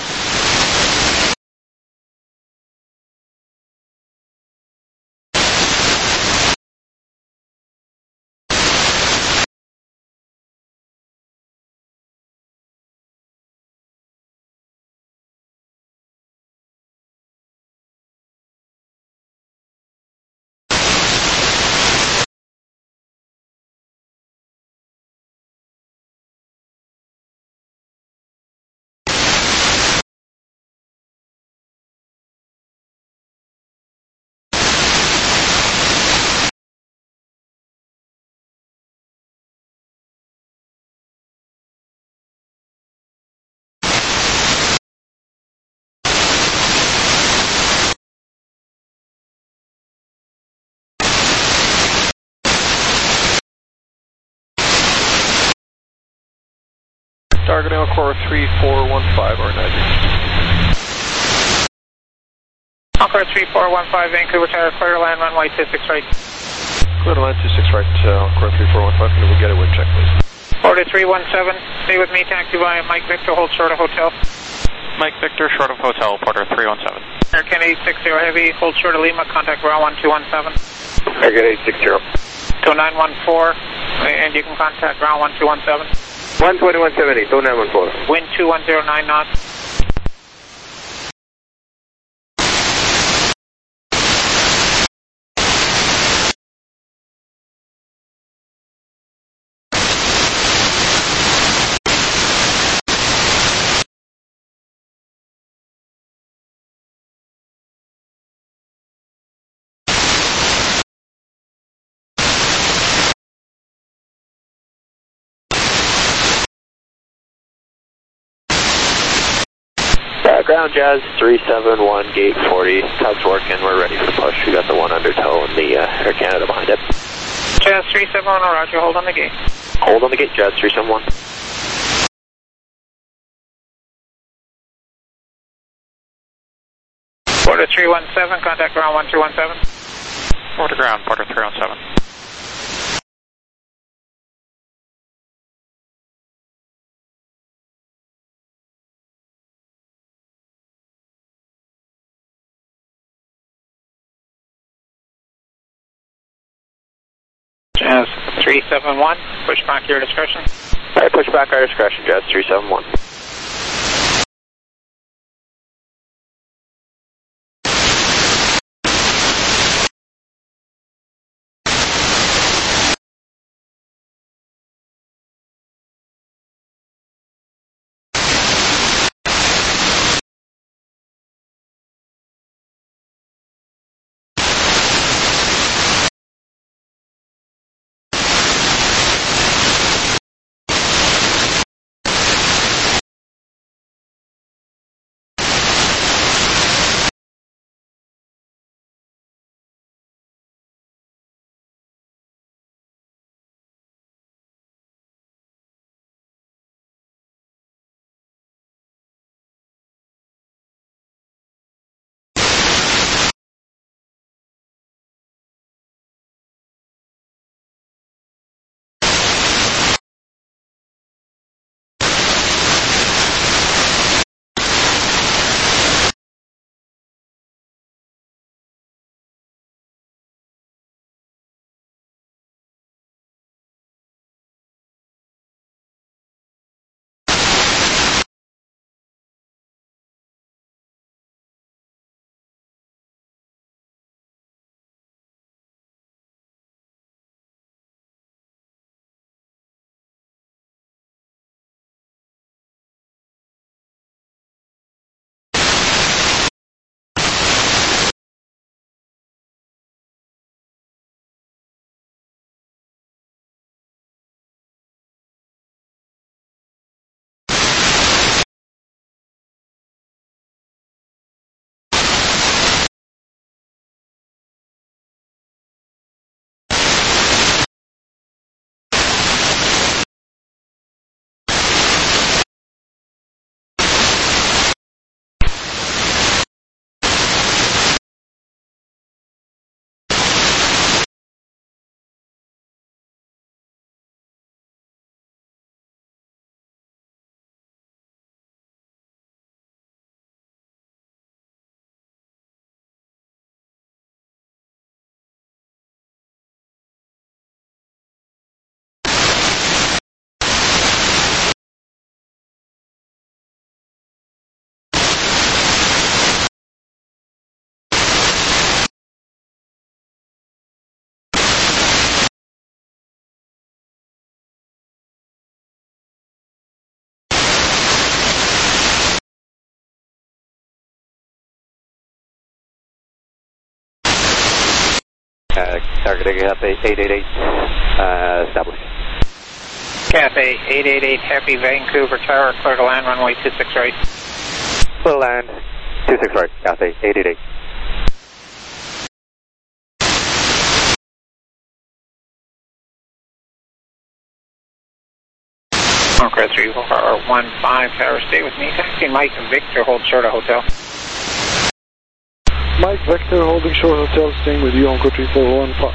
Speaker 10: Target Encore three four one five, or Niger.
Speaker 13: Encore three four one five, Vancouver Tower, clear to land, runway two six right.
Speaker 10: Clear to land two six right, uh, Encore three four one five, can we get a wind check, please?
Speaker 13: Order three one seven, stay with me, taxi via Mike Victor, hold short of hotel.
Speaker 2: Mike Victor, short of hotel, Porter three one seven.
Speaker 13: Air Canada eight six zero, heavy, hold short of Lima, contact ground one two one seven.
Speaker 4: Air Canada eight six zero.
Speaker 13: two nine one four, and you can contact ground one two one seven.
Speaker 3: one twenty-one seventy, two nine one four.
Speaker 13: Wind two one zero nine knots.
Speaker 3: Uh, ground Jazz three seven one, gate forty, tug's working, we're ready for push. We got the one under tow and the uh, Air Canada behind it.
Speaker 13: Jazz three seven one, roger, hold on the gate.
Speaker 3: Hold on the gate, Jazz three seven one.
Speaker 13: Porter three one seven, contact ground one two one seven.
Speaker 2: Porter ground, Porter three one seven.
Speaker 13: Jazz three seven one, push back your discretion.
Speaker 3: Alright, push back our discretion, Jazz three seven one.
Speaker 4: Uh, targeting Cathay eight eight eight, uh, established.
Speaker 13: Cathay eight eight eight, Happy Vancouver Tower, clear to land, runway two six right.
Speaker 4: Clear to land, two six right, Cathay eight eight eight.
Speaker 13: Okay, three four one five, Tower, stay with me. Taxi Mike and Victor, hold short of hotel.
Speaker 7: Mike Victor, holding short hotel, staying with you on code three four one five.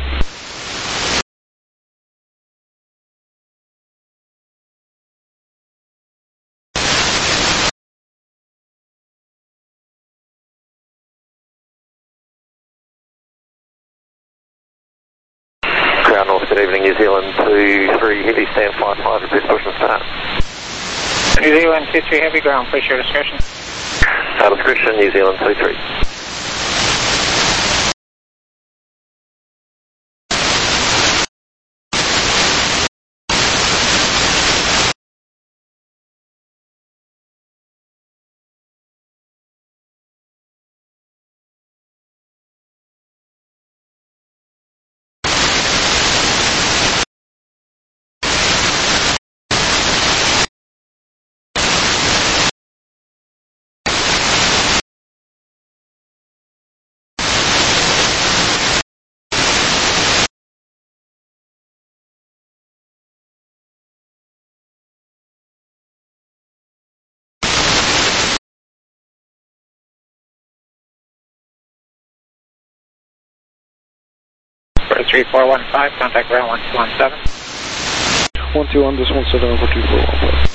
Speaker 12: Ground North, good evening, New Zealand two three Heavy, stand five five, request push and start.
Speaker 13: New Zealand two three Heavy, ground, push your discretion.
Speaker 12: Our discretion, New Zealand two three.
Speaker 13: three four one five, contact ground one two one seven.
Speaker 7: one two one, this one seven over three four one five.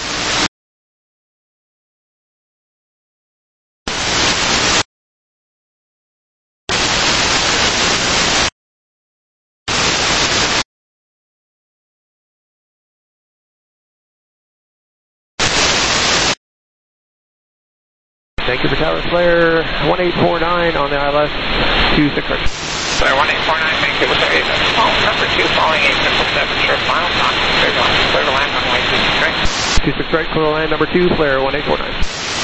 Speaker 3: Thank you for Tower Flare one eight four nine on the I L S two six right.
Speaker 13: Flare one eight four nine, thank you. What's our phone number two, following eight triple seven, short final, not clear to land, clear to land, runway two six right.
Speaker 3: two six right, clear to land, number two, Flare one eight four nine.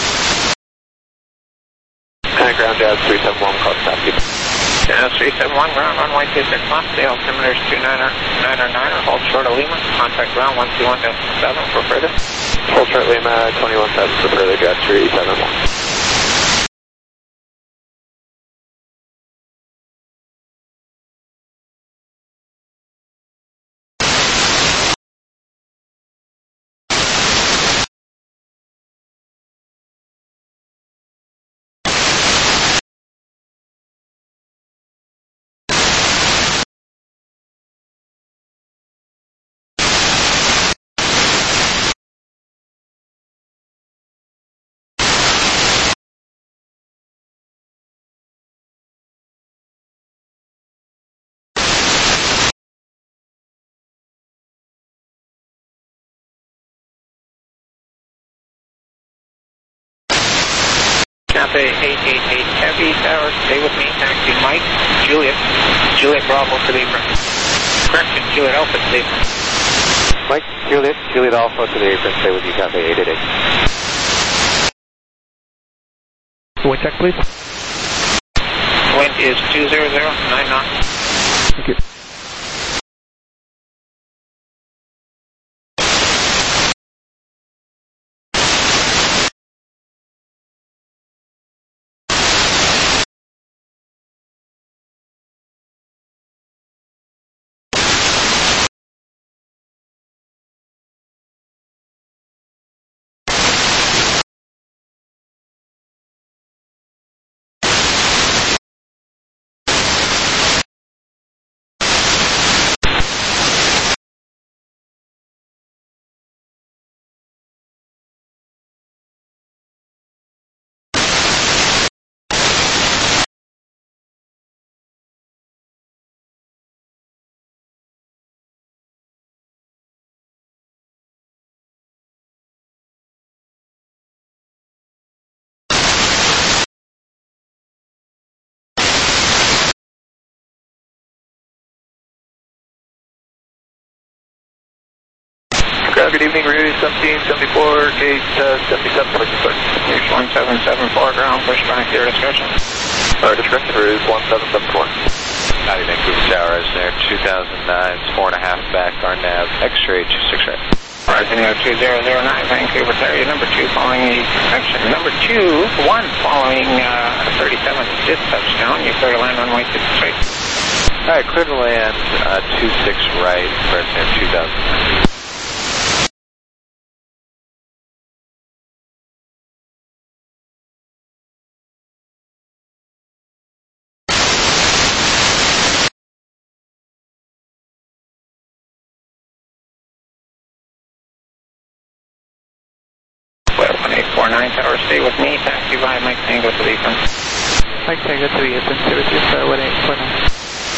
Speaker 12: And ground jazz three seven one, call stop.
Speaker 13: Jazz three seven one, ground, runway two six left, the altimeters two niner nine, hold short of Lima, contact ground one two one seven for further.
Speaker 12: Hold short Lima, twenty-one seven for further, jazz three seven one.
Speaker 13: Cathay eight eight eight Heavy, Tower, stay with me, taxi Mike, Juliet, Juliet Bravo to the apron. Correction, Juliet Alpha to the apron.
Speaker 4: Mike, Juliet, Juliet Alpha to the apron, stay with you, Cathay eight eight eight.
Speaker 3: Wind check, please.
Speaker 13: Wind is two zero zero, nine knots.
Speaker 3: Thank you.
Speaker 12: Good evening, Route seventeen seventy-four, gate uh, seventy-seven, push and start.
Speaker 13: Here's one seven seven four, ground, push back, your discretion.
Speaker 12: Our discretion, Route one seven seven four.
Speaker 4: Howdy, Vancouver Tower, is there two thousand nine, four and a half back, R NAV, X-ray two six right.
Speaker 13: Rising out two zero zero nine, Vancouver Tower, number two following the section. Number two, one following uh, thirty-seven, just touchdown, you clear to land runway two six right.
Speaker 4: All right, clear to land uh, two six right, Fresno two thousand nine.
Speaker 13: one eight four nine Tower, stay with me, taxi by Mike Tango to the apron.
Speaker 9: Mike Tango to the apron, stay with you, sir, one eight four nine.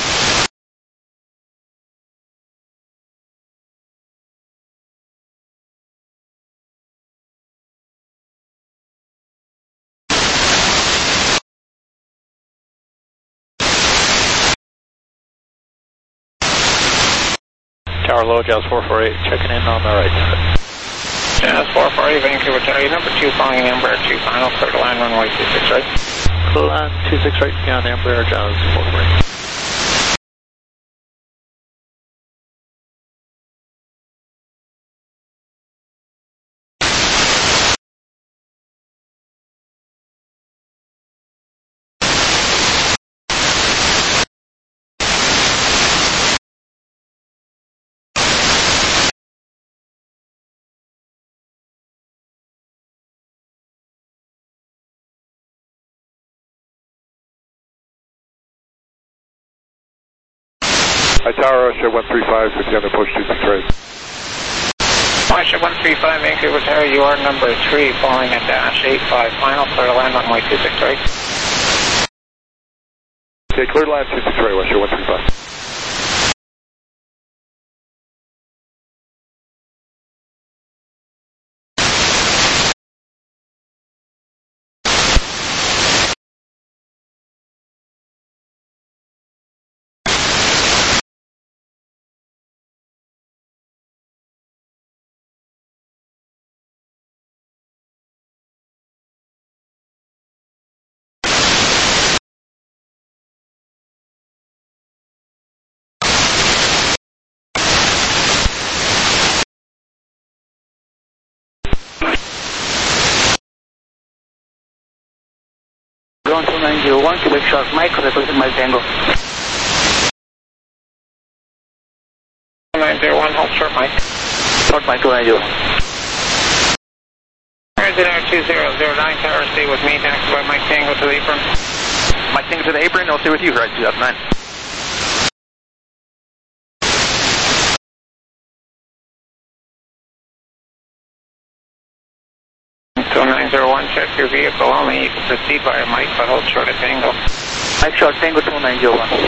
Speaker 3: Tower low, Jazz four four eight, checking in on the right side.
Speaker 13: Jazz four four eight, Vancouver Tower, number two following Embraer two final, clear to land runway two six right.
Speaker 3: Clear to land two six right, beyond Embraer, Jazz four four eight.
Speaker 15: Hi, Tower, Russia one three five, fifty on the push two six right.
Speaker 13: Russia one three five, Vancouver Tower, you are number three, following a dash eight five final, clear to land runway two six right.
Speaker 15: Okay, clear to land two six right, Russia one three five.
Speaker 9: Ground two nine zero one, Quebec Shark Mike, requested Mike Tango.
Speaker 13: two nine zero one, hold short Mike.
Speaker 9: Short Mike two nine zero.
Speaker 13: President two zero zero nine, Tower, stay with me, taxi by Mike Tango to the apron.
Speaker 3: Mike Tango to the apron, I'll stay with you, right, two thousand nine.
Speaker 13: two nine zero one, check your vehicle only. You can proceed by a Mike, but hold short at Tango.
Speaker 9: Mike short Tango two nine zero one.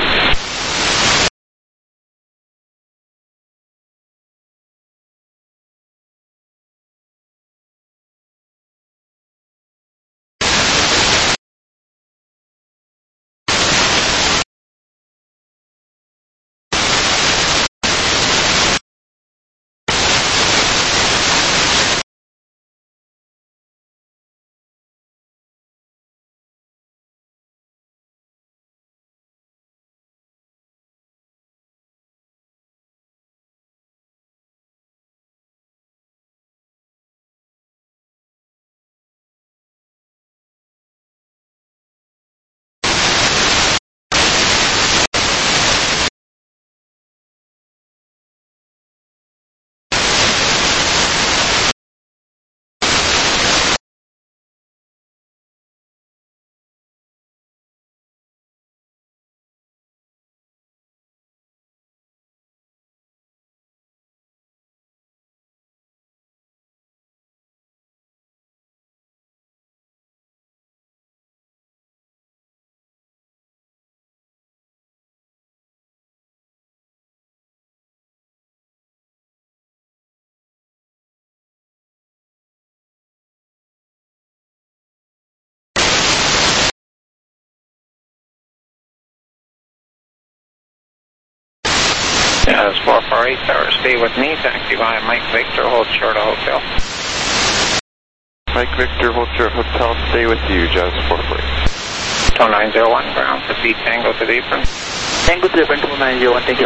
Speaker 13: Jazz four four eight, Tower, stay with me, taxi by Mike Victor, hold short of hotel.
Speaker 4: Mike Victor, hold short hotel, stay with you, Jazz four four eight.
Speaker 13: two nine zero one, ground, proceed Tango to the apron.
Speaker 9: Tango seven two nine zero one, thank you.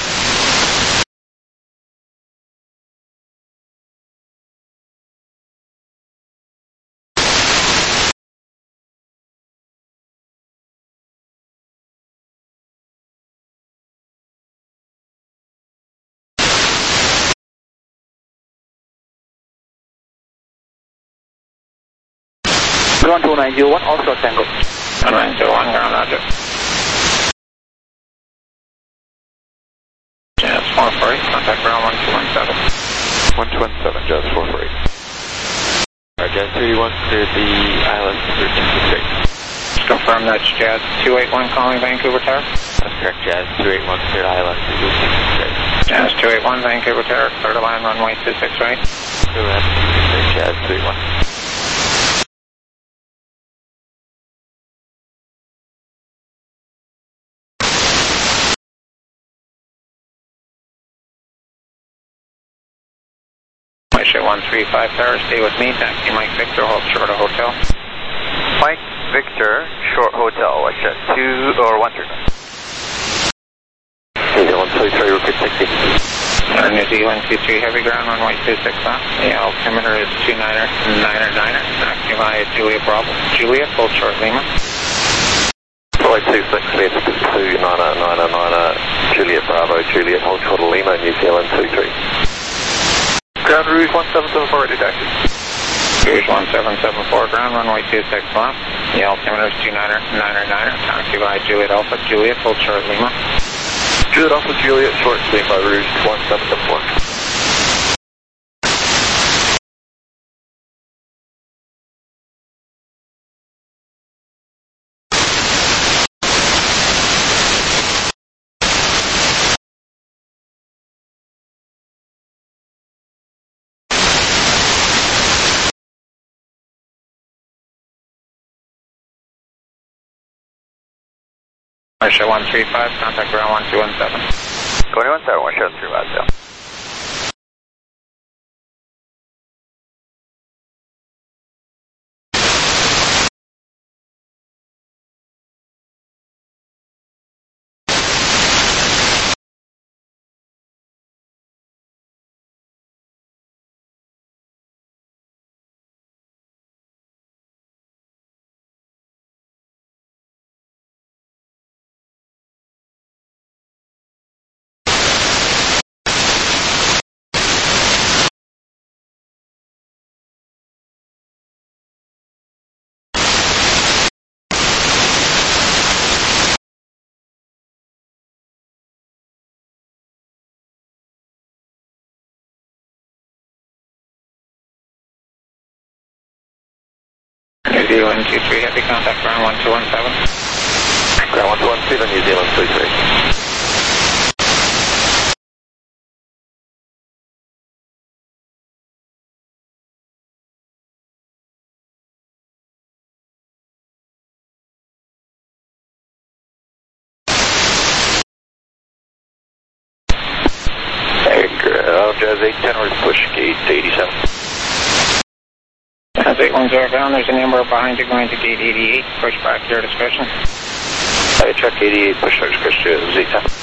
Speaker 9: Ground two nine zero one, offshore Tango.
Speaker 13: two nine zero one, ground roger. Jazz four four eight, contact ground one two one seven.
Speaker 3: one two one seven, Jazz four four eight. Alright, Jazz two eight one, clear the island for two six eight.
Speaker 13: Confirm that's Jazz two eight one calling Vancouver Tower.
Speaker 3: That's correct, Jazz two eight one, clear the island for two six eight.
Speaker 13: Jazz two eight one, Vancouver Tower, clear to land runway two six right.
Speaker 3: Clear land two six eight, Jazz two eight one.
Speaker 13: one three five Tower, stay with me, taxi Mike Victor, hold short of hotel.
Speaker 4: Mike Victor, short hotel, watch that, two or one three.
Speaker 12: New Zealand two three, repeat sixty.
Speaker 13: Uh, New Zealand two three, heavy ground, runway two six left. The altimeter is two niner, niner niner, taxi via Juliet Bravo. Juliet, hold short Lima.
Speaker 12: Runway two six, left two niner niner niner, Juliet Bravo, Juliet, hold short of Lima, New Zealand two three.
Speaker 3: Ground Rouge one seven seven four, ready taxi.
Speaker 13: Rouge one seven seven four, ground runway two six left. The altimeter is two niner niner niner, taxi via Juliet Alpha, Juliet, hold short Lima.
Speaker 3: Juliet Alpha, Juliet, short Lima, Rouge one seven seven four.
Speaker 13: Russia one three five, contact ground one two one seven.
Speaker 4: Go to one seven, one seven three five zero.
Speaker 13: New Zealand two three, heavy contact ground one two one seven.
Speaker 12: Ground one two one seven, New Zealand two three. Jazz eight ten, push gate eighty-seven.
Speaker 13: Jazz eight one zero down, there's an Embraer behind you going to gate eighty-eight, push back to your discretion.
Speaker 12: Hey, check eighty-eight, push back to Z ten.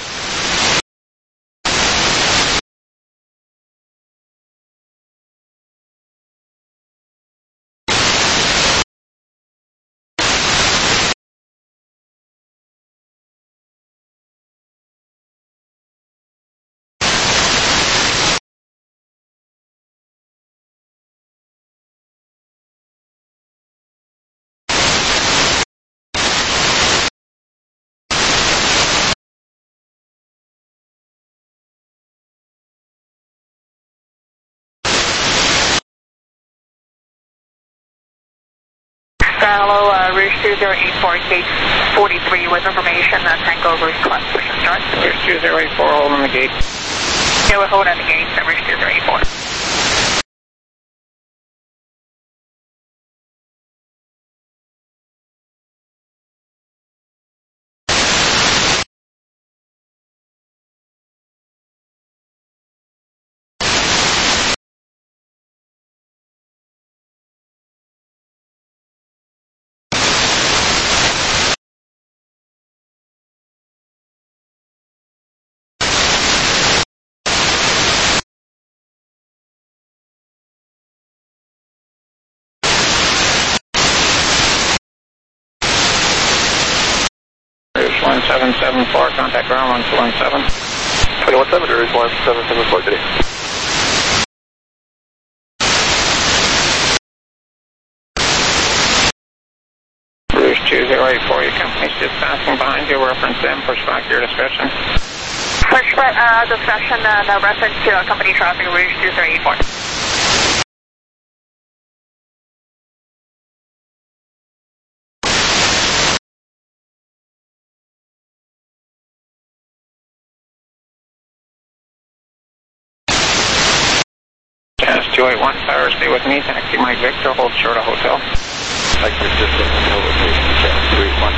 Speaker 6: Hello, uh, Rouge two zero eight four, gate forty-three with information, uh, Tango Rouge Club, push and start.
Speaker 13: Rouge two zero eight four, holding the gate.
Speaker 6: Yeah, we're holding the gate, uh, Rouge two zero eight four.
Speaker 13: one seven seven four, contact ground one two one seven.
Speaker 3: twenty-one seven, there is one seven seven four today.
Speaker 13: Rouge two zero eight four, your company's just passing behind you, reference them, push back your discretion.
Speaker 6: Push back uh, discretion, uh, no reference to uh, company traffic, Rouge two zero eight four.
Speaker 13: two eight one, Tower, stay with me. Taxi Mike Victor, hold short of hotel.
Speaker 4: Mike Victor, hotel location, channel two eight one.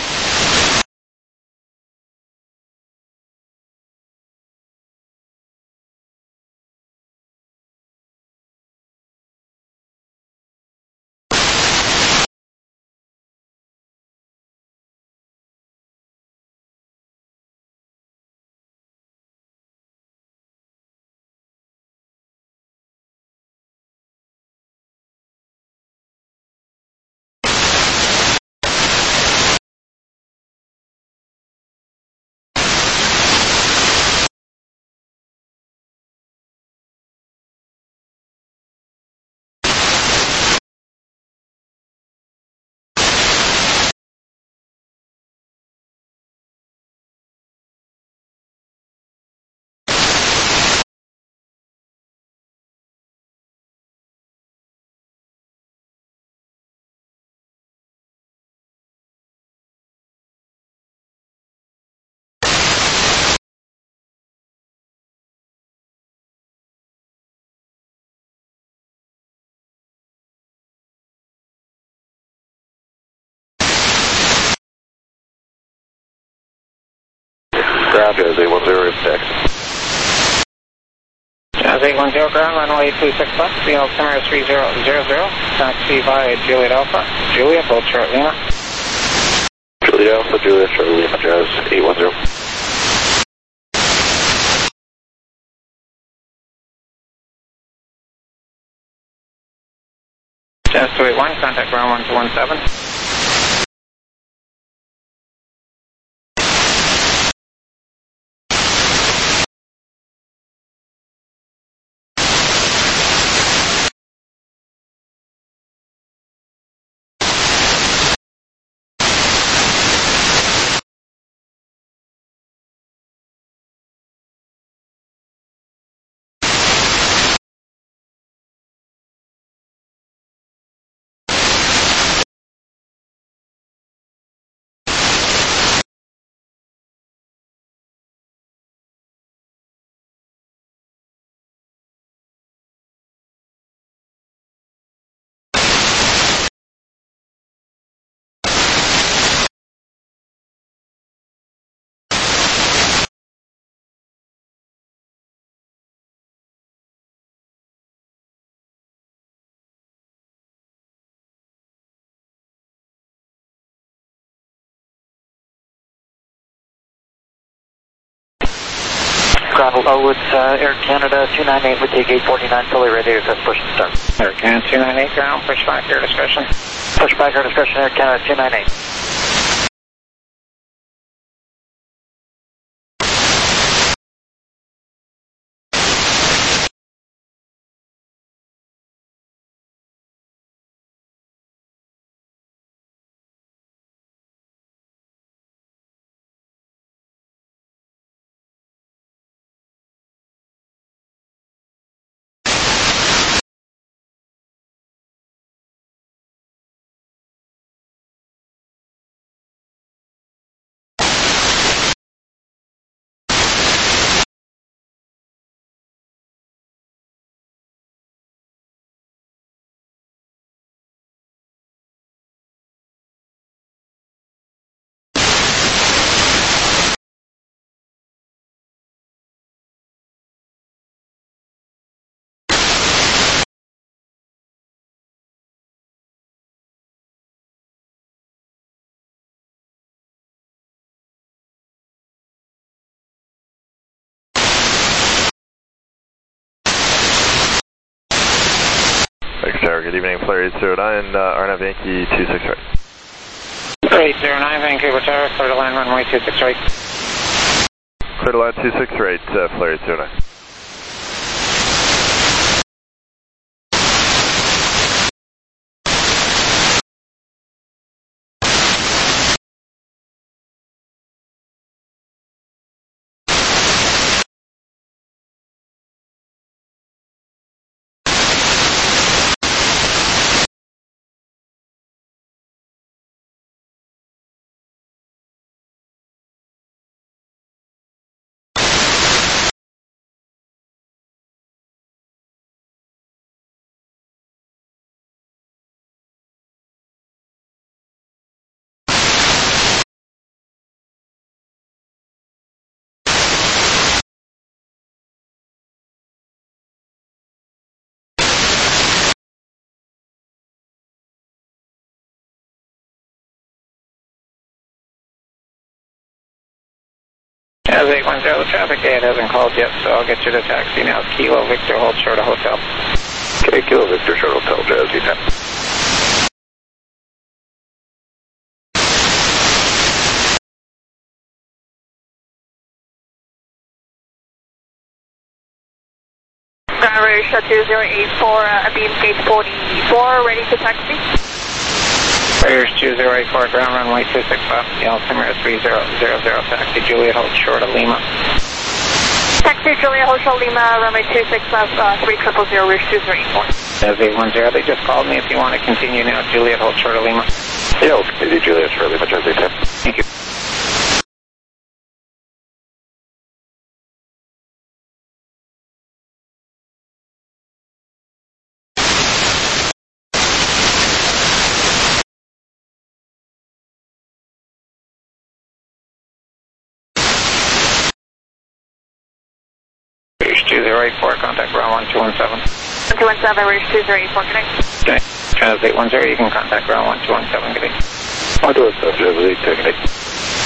Speaker 3: Ground, Jazz eight one zero, taxi.
Speaker 13: Jazz eight one zero, ground, runway two six left, the altimeter three zero zero zero, taxi via Juliet Alpha, Juliet, hold short Lima.
Speaker 3: Juliet Alpha, Juliet, short Lima, Jazz eight one zero.
Speaker 13: Jazz two eight one, contact ground one two one seven.
Speaker 9: Ground low with uh, Air Canada two nine eight with take eight forty-nine, fully ready to test push and start.
Speaker 13: Air Canada two nine eight, ground, push back your discretion.
Speaker 9: Push back your discretion, Air Canada two nine eight.
Speaker 16: Tower, good evening, Flyer eight zero nine, uh, Arnav Yankee two six right.
Speaker 13: eight zero nine, Vancouver Tower, clear to land runway two six right.
Speaker 15: Clear to land two six right, uh, flare eight zero nine.
Speaker 13: As eight one zero, the traffic gate hasn't called yet, so I'll get you to taxi now. Kilo Victor, hold short of hotel.
Speaker 12: Okay, Kilo Victor, short hotel, Jazzy ten.
Speaker 6: Ground shut two zero eight four, uh, Abeam gate forty-four, ready to taxi.
Speaker 13: Raiders two zero eight four, ground runway two six left, the Altimeter three zero zero zero, taxi Juliet, hold short of Lima.
Speaker 6: Taxi Juliet, hold short Lima, runway two six left, uh, three triple zero, Rouge two zero eight four.
Speaker 13: As eight one zero, they just called me if you want to continue now. Juliet, hold short of Lima.
Speaker 12: Yeah, we'll continue Juliet, short of Lima, Jazzy ten.
Speaker 13: Thank you. two zero eight four, contact ground one two one seven.
Speaker 6: one two one seven, Rouge two zero eight four, connect.
Speaker 13: Okay, Trans eight one zero, you can contact ground one two one seven, good day.
Speaker 12: one two one seven, Jazzy ten, good day.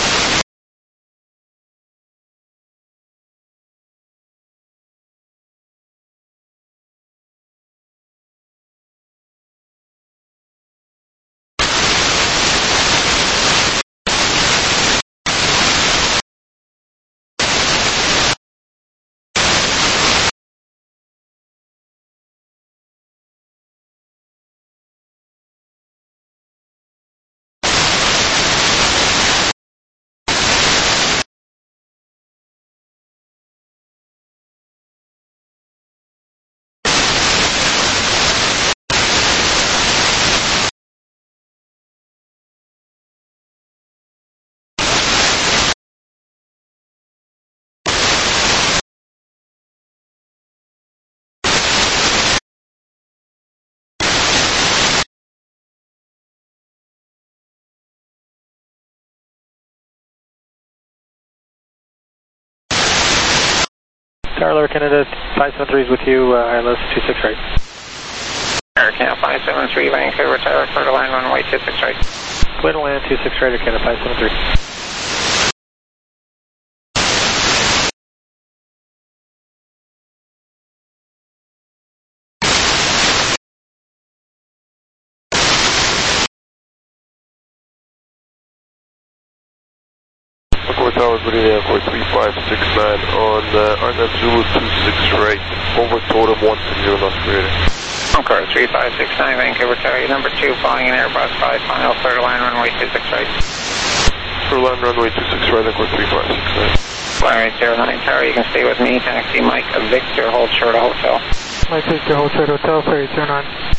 Speaker 3: Tower Canada five seven three is with you, uh, I L S two six right.
Speaker 13: Air Canada five seven three, Vancouver Tower, clear to land runway two six right.
Speaker 3: Clear to land two six right, Air Canada five seven three.
Speaker 15: Tower, good evening, Airport three five six nine on uh, Arnhem Zulu two six right, over totem one two zero North Korea.
Speaker 13: Encore three five six nine, Vancouver Tower, number two, flying an Airbus five final, clear to land runway two six right.
Speaker 15: Clear to land runway two six right, Airport three five six nine.
Speaker 13: Flyer eight zero nine, Tower, you can stay with me, taxi Mike Victor, hold short of hotel.
Speaker 3: Mike Victor, hold short of hotel, Flyer eight zero nine.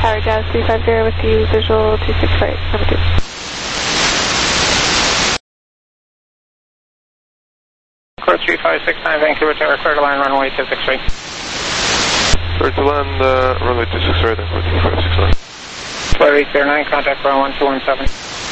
Speaker 6: Tower Jazz three five zero with you, visual two six right, number two.
Speaker 13: Clear three five six nine, Vancouver Tower, clear to land, runway two six right.
Speaker 15: Clear to land, uh, runway two six right, and clear three five six nine.
Speaker 13: Clear eight zero nine, contact ground one two one seven.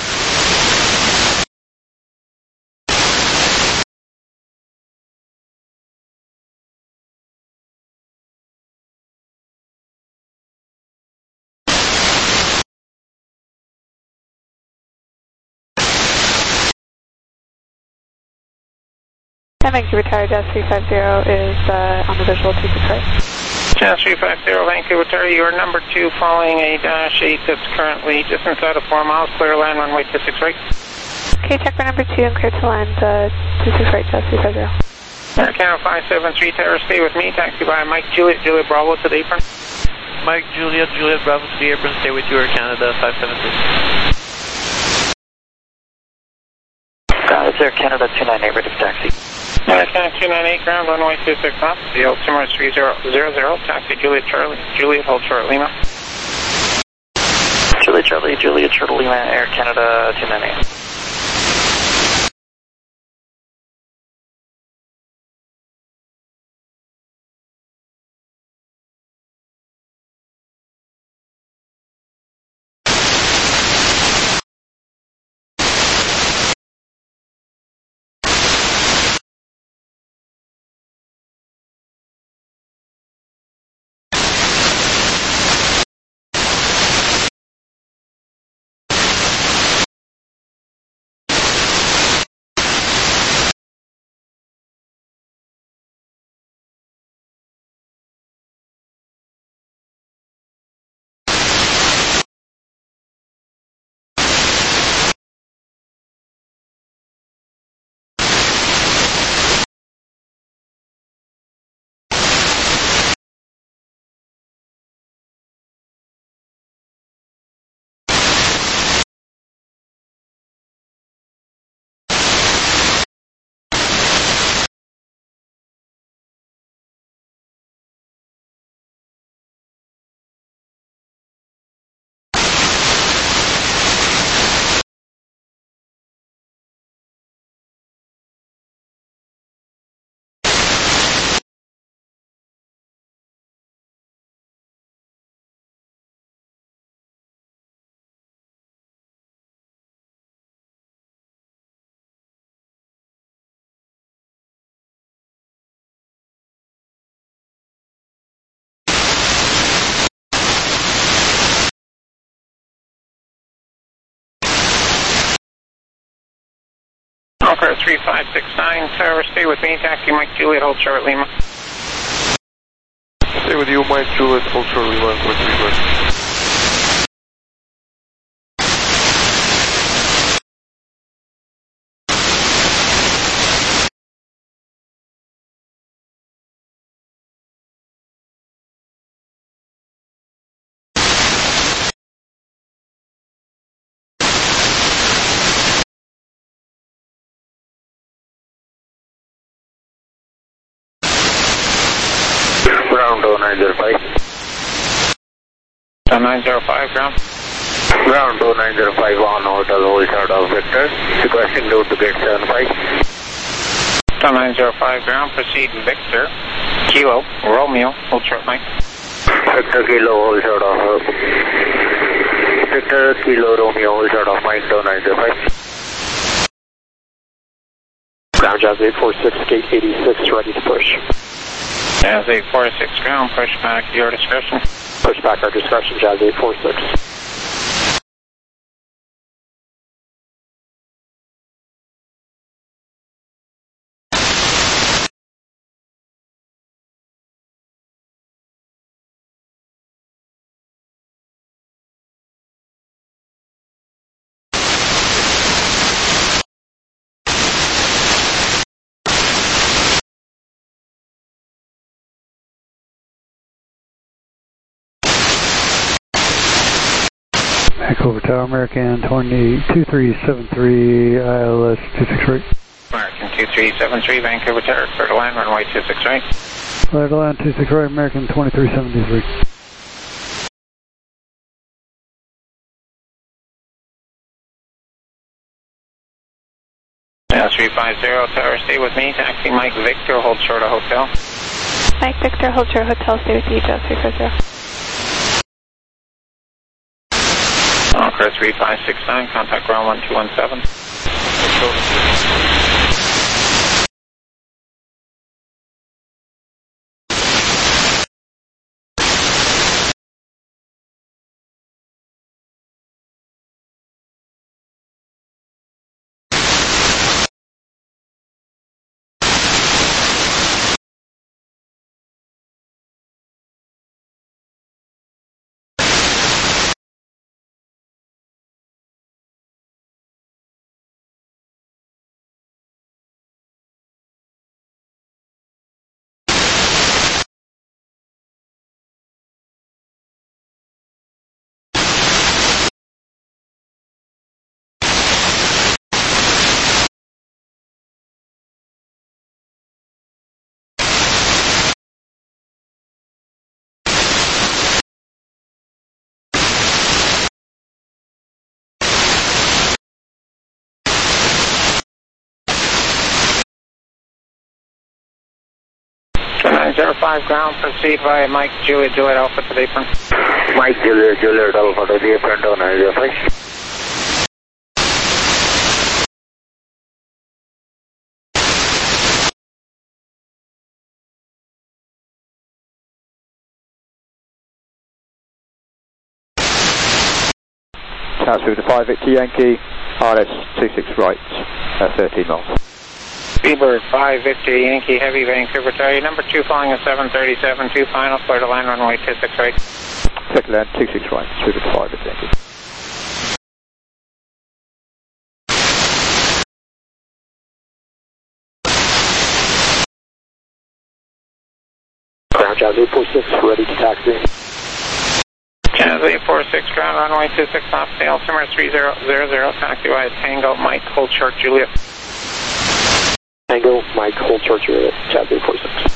Speaker 6: Vancouver Tower Jazz three five zero is uh, on the visual two six right.
Speaker 13: Jazz three five zero, Vancouver Tower, you are number two following a dash eight that's currently just inside of four miles, clear land, runway two six right.
Speaker 6: Okay, check for number two and clear to land uh, two six right, Jazz three five zero.
Speaker 13: Air Canada five seven three Tower, stay with me, taxi by Mike Juliet, Juliet Bravo to the apron.
Speaker 14: Mike Juliet, Juliet Bravo to the apron, stay with you, Air Canada five seven three.
Speaker 2: Uh, it's Air Canada two nine eight, ready for taxi.
Speaker 13: Air Canada two nine eight, ground runway two six up. The altimeter is three zero zero zero. Taxi Juliet Charlie. Juliet hold short Lima.
Speaker 2: Juliet Charlie, Juliet Charlie Lima, Air Canada two nine eight.
Speaker 13: Conqueror three five six nine, Tower, stay with me, taxi Mike Juliet, hold short Lima.
Speaker 15: Stay with you, Mike Juliet, hold short Lima, and clear three five.
Speaker 12: Ground oh nine zero five.
Speaker 13: nine zero five, ground.
Speaker 12: Ground oh nine zero five on hotel, hold short of Victor. Requesting load to gate seven five.
Speaker 13: nine zero five, ground, proceed Victor. Kilo, Romeo, hold short Mike.
Speaker 12: Victor Kilo, hold short of uh, Victor Kilo, Romeo, hold short of Mike oh nine zero five.
Speaker 3: Ground Jazz eight four six, gate eighty-six, ready to push.
Speaker 13: Jazz eight four six, ground, push back, your discretion.
Speaker 3: Push back our discretion, Jazz eight four six.
Speaker 7: Vancouver Tower, American two three seven three, I L S two six right.
Speaker 13: American two three seven three, Vancouver Tower, clear to land, runway two six right.
Speaker 7: Clear to land two six right, American twenty-three seventy-three.
Speaker 13: three five zero, tower, stay with me. Taxi Mike Victor, hold short of hotel.
Speaker 6: Mike Victor, hold short of hotel, stay with you, Jazz three five zero.
Speaker 13: Anchor three five six nine, contact ground one two one seven. nine zero five ground, proceed via Mike Juliet, Juliet Alpha to the apron.
Speaker 12: Mike Juliet, Juliet Alpha to the apron, down nine zero five.
Speaker 8: Taxi with the five Victor Yankee, R S two six right, at thirteen knots.
Speaker 13: Seabird five Victor Yankee Heavy, Vancouver Tower, number two flying a seven thirty-seven, two final, clear to land runway two six right.
Speaker 8: Clear to land two six right, through the five Victor Yankee.
Speaker 12: Ground Jazz eight four six, ready to taxi.
Speaker 13: Jazz eight four six, ground runway two six off, altimeter three zero zero zero, taxi via Tango, Mike, hold short, Juliet.
Speaker 12: Tango, Mike, hold short, Juliet, Jazz eight four six.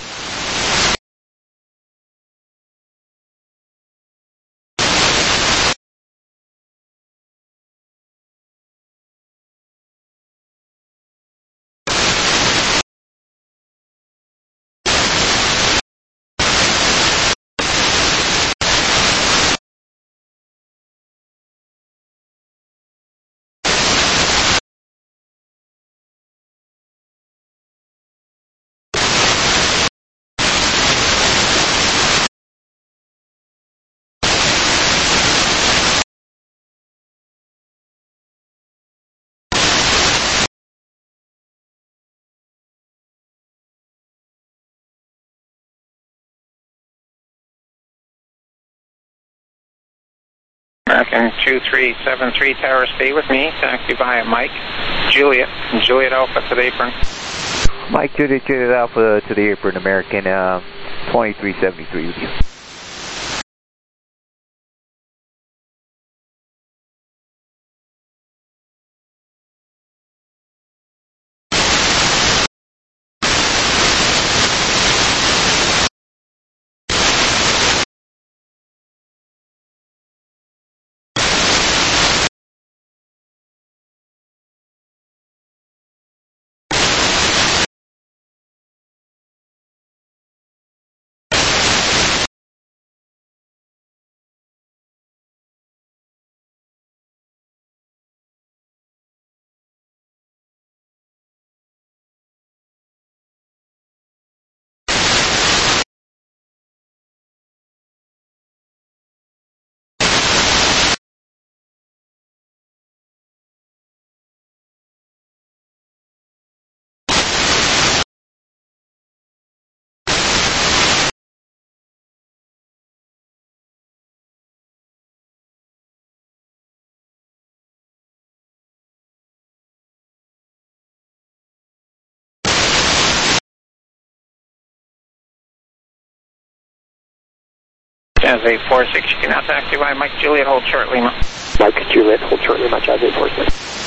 Speaker 13: American two three seven three, tower, stay with me. Taxi via Mike Juliet, Juliet Alpha to the apron.
Speaker 4: Mike Juliet, Juliet Alpha to the apron, American uh, twenty-three seventy-three with you.
Speaker 13: Jazz eight four six, you can now taxi by Mike Juliet, hold short Lima.
Speaker 12: Mike Juliet, hold short Lima, Jazz eight four six.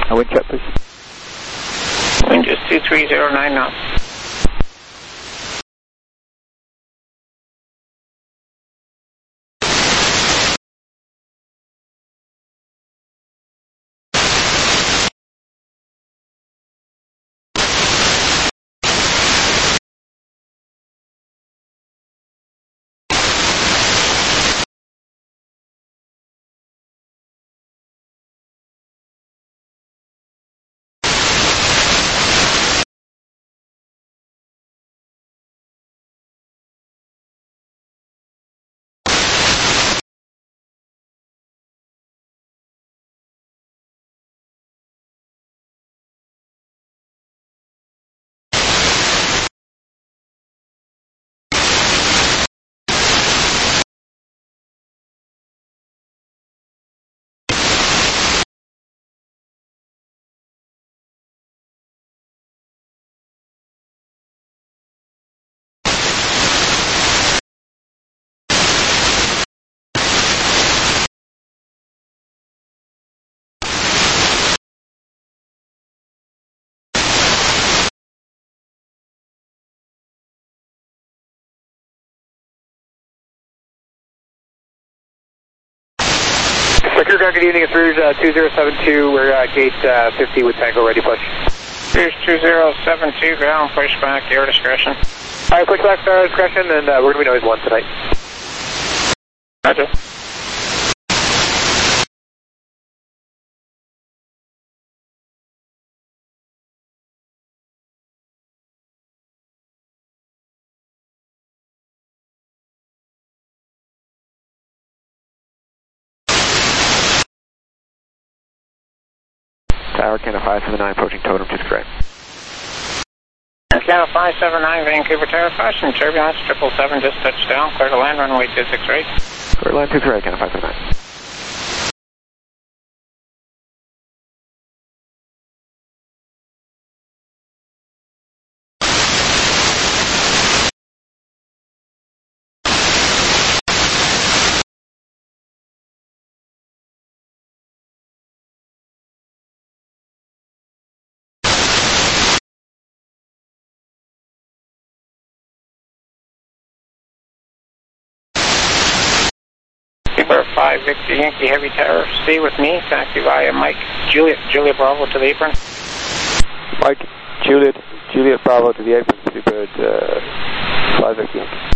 Speaker 8: And wind check, please.
Speaker 13: Wind is two three zero nine knots.
Speaker 3: Cruise good evening, it's Rouge uh, two zero seven two, we're uh, gate uh, fifty with Tango ready push.
Speaker 13: Rouge two zero seven two, ground, push back, your discretion.
Speaker 3: Alright, push back to our discretion, and uh, we're going to be noise one tonight.
Speaker 13: Roger.
Speaker 3: Tower, Canada five seven nine, approaching totem, two six right.
Speaker 13: Canada five seven nine, Vancouver Tower, flashing turbulence, triple seven, just touched down, clear to land, runway two six right.
Speaker 3: Clear to land, two six right, Canada five seven nine.
Speaker 13: five Victor Yankee Heavy Tower, stay with me, taxi via Mike Juliet, Juliet Bravo to the apron.
Speaker 3: Mike, Juliet, Juliet Bravo to the apron, Superbird uh, five Victor Yankee.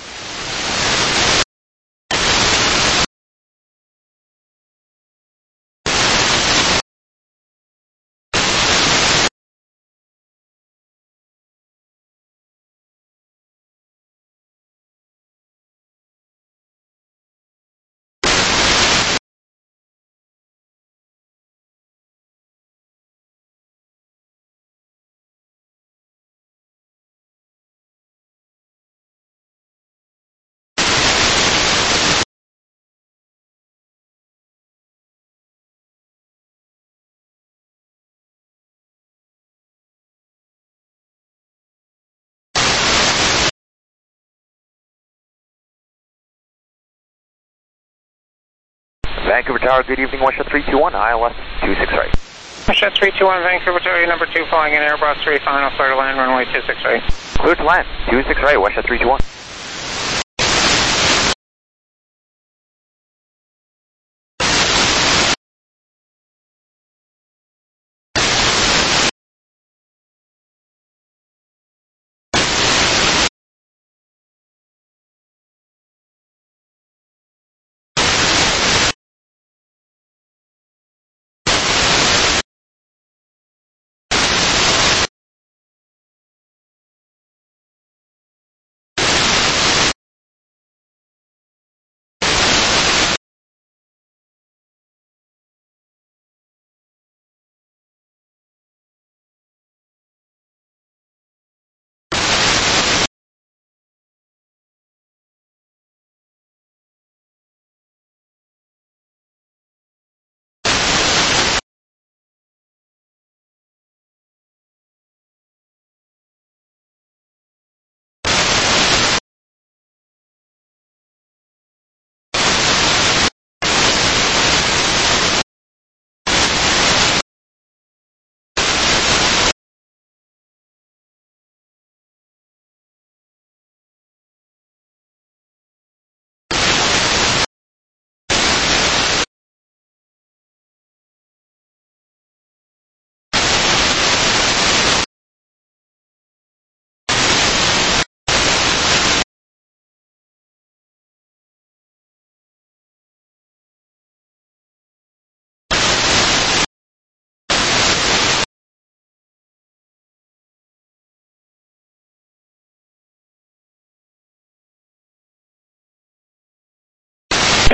Speaker 3: Vancouver Tower, good evening, Westjet three two one, I L S two six right.
Speaker 13: Westjet three two one, Vancouver Tower, number two, flying in Airbus three, final, clear to land, runway two six right.
Speaker 3: Clear to land, two six right, Westjet three two one.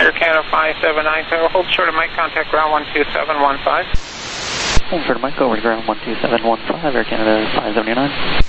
Speaker 13: Air Canada five seven nine Tower, hold short of Mike, contact ground one two seven one five.
Speaker 14: Hold short of Mike, over to ground one two seven one five, Air Canada five seventy-nine.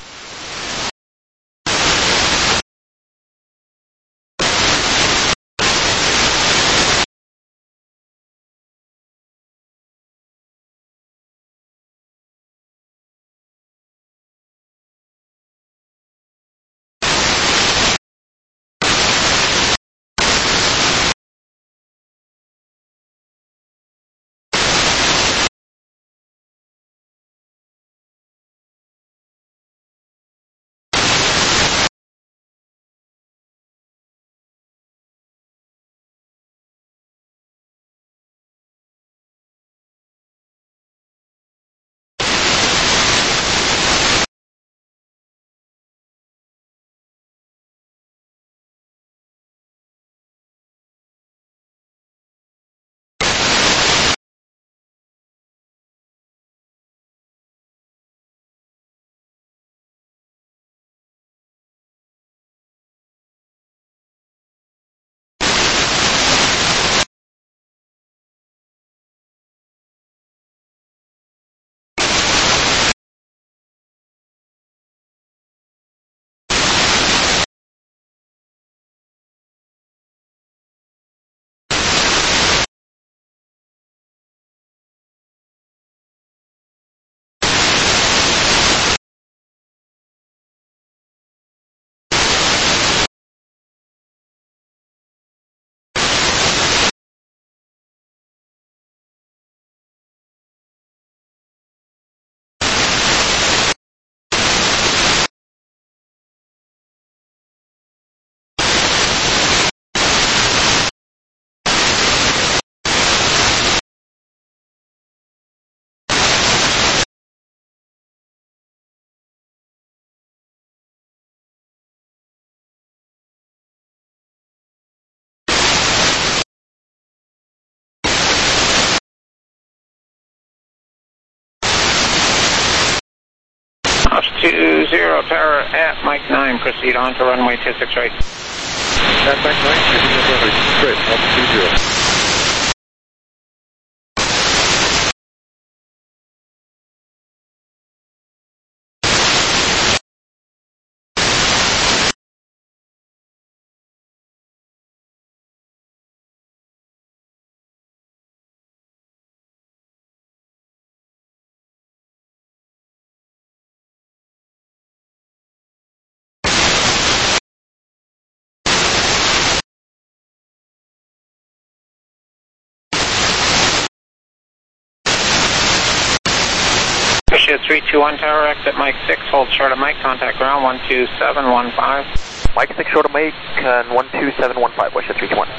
Speaker 13: two zero Tower at Mike nine, proceed on to runway two six right.
Speaker 15: At Mike nine, proceed on runway two six right, altitude two zero.
Speaker 13: three two one Tower, exit Mike six, hold short of Mike, contact ground one two seven one five.
Speaker 4: Mike six short of Mike, and one two seven one five, West three two one.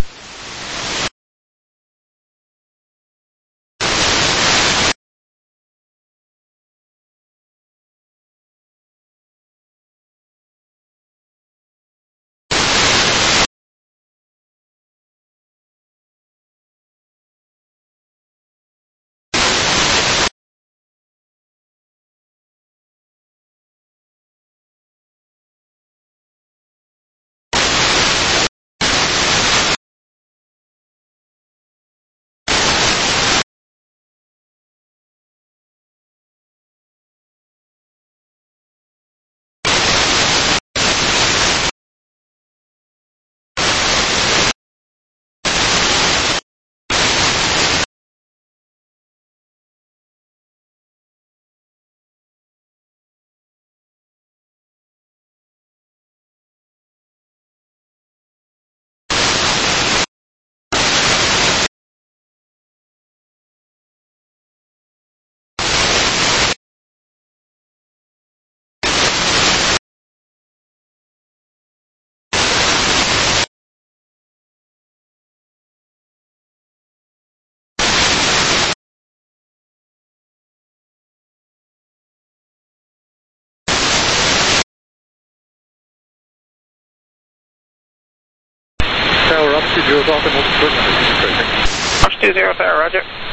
Speaker 15: Tower up, two zero, off and hold short number two six right.
Speaker 13: Up two zero Tower, roger.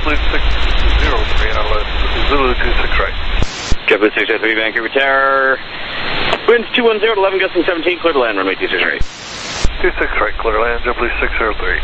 Speaker 15: six zero three, Alice, Zulu two six right.
Speaker 16: JetBlue six zero three, Vancouver Tower. Winds two one zero, eleven gusting seventeen, clear to land, runway two six right.
Speaker 15: two six right, clear to land, JetBlue six zero three.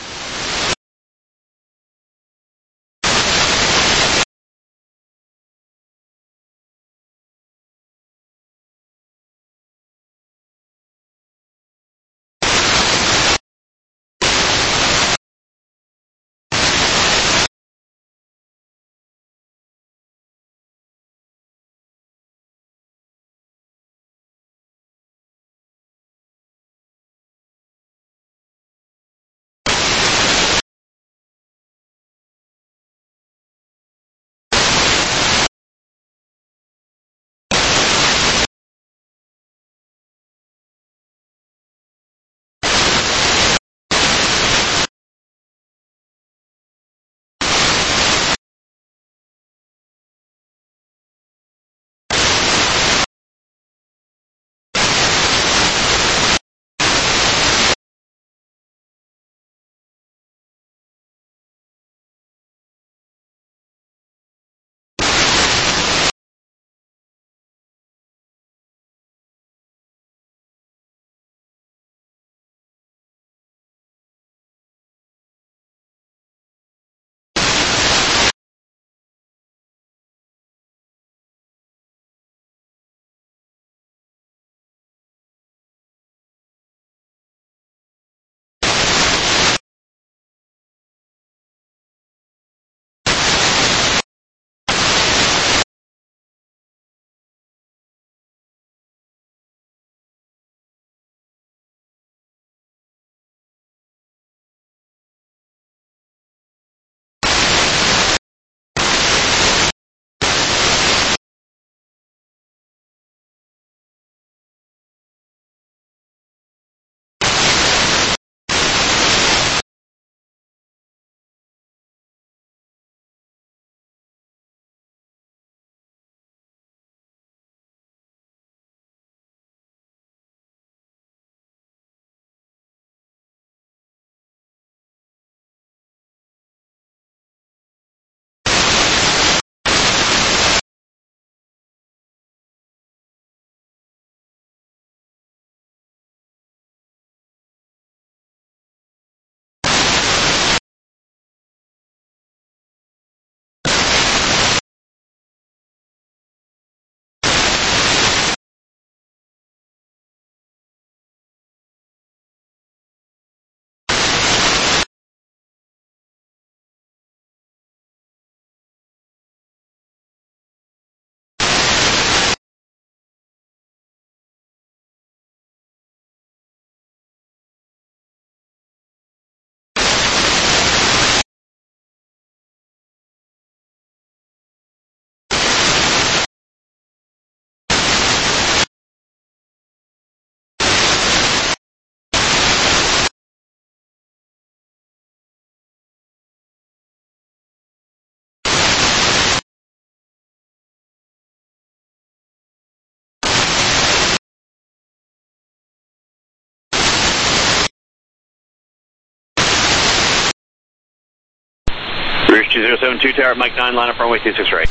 Speaker 16: Rouge two zero seven two Tower, Mike nine, line up runway two six right.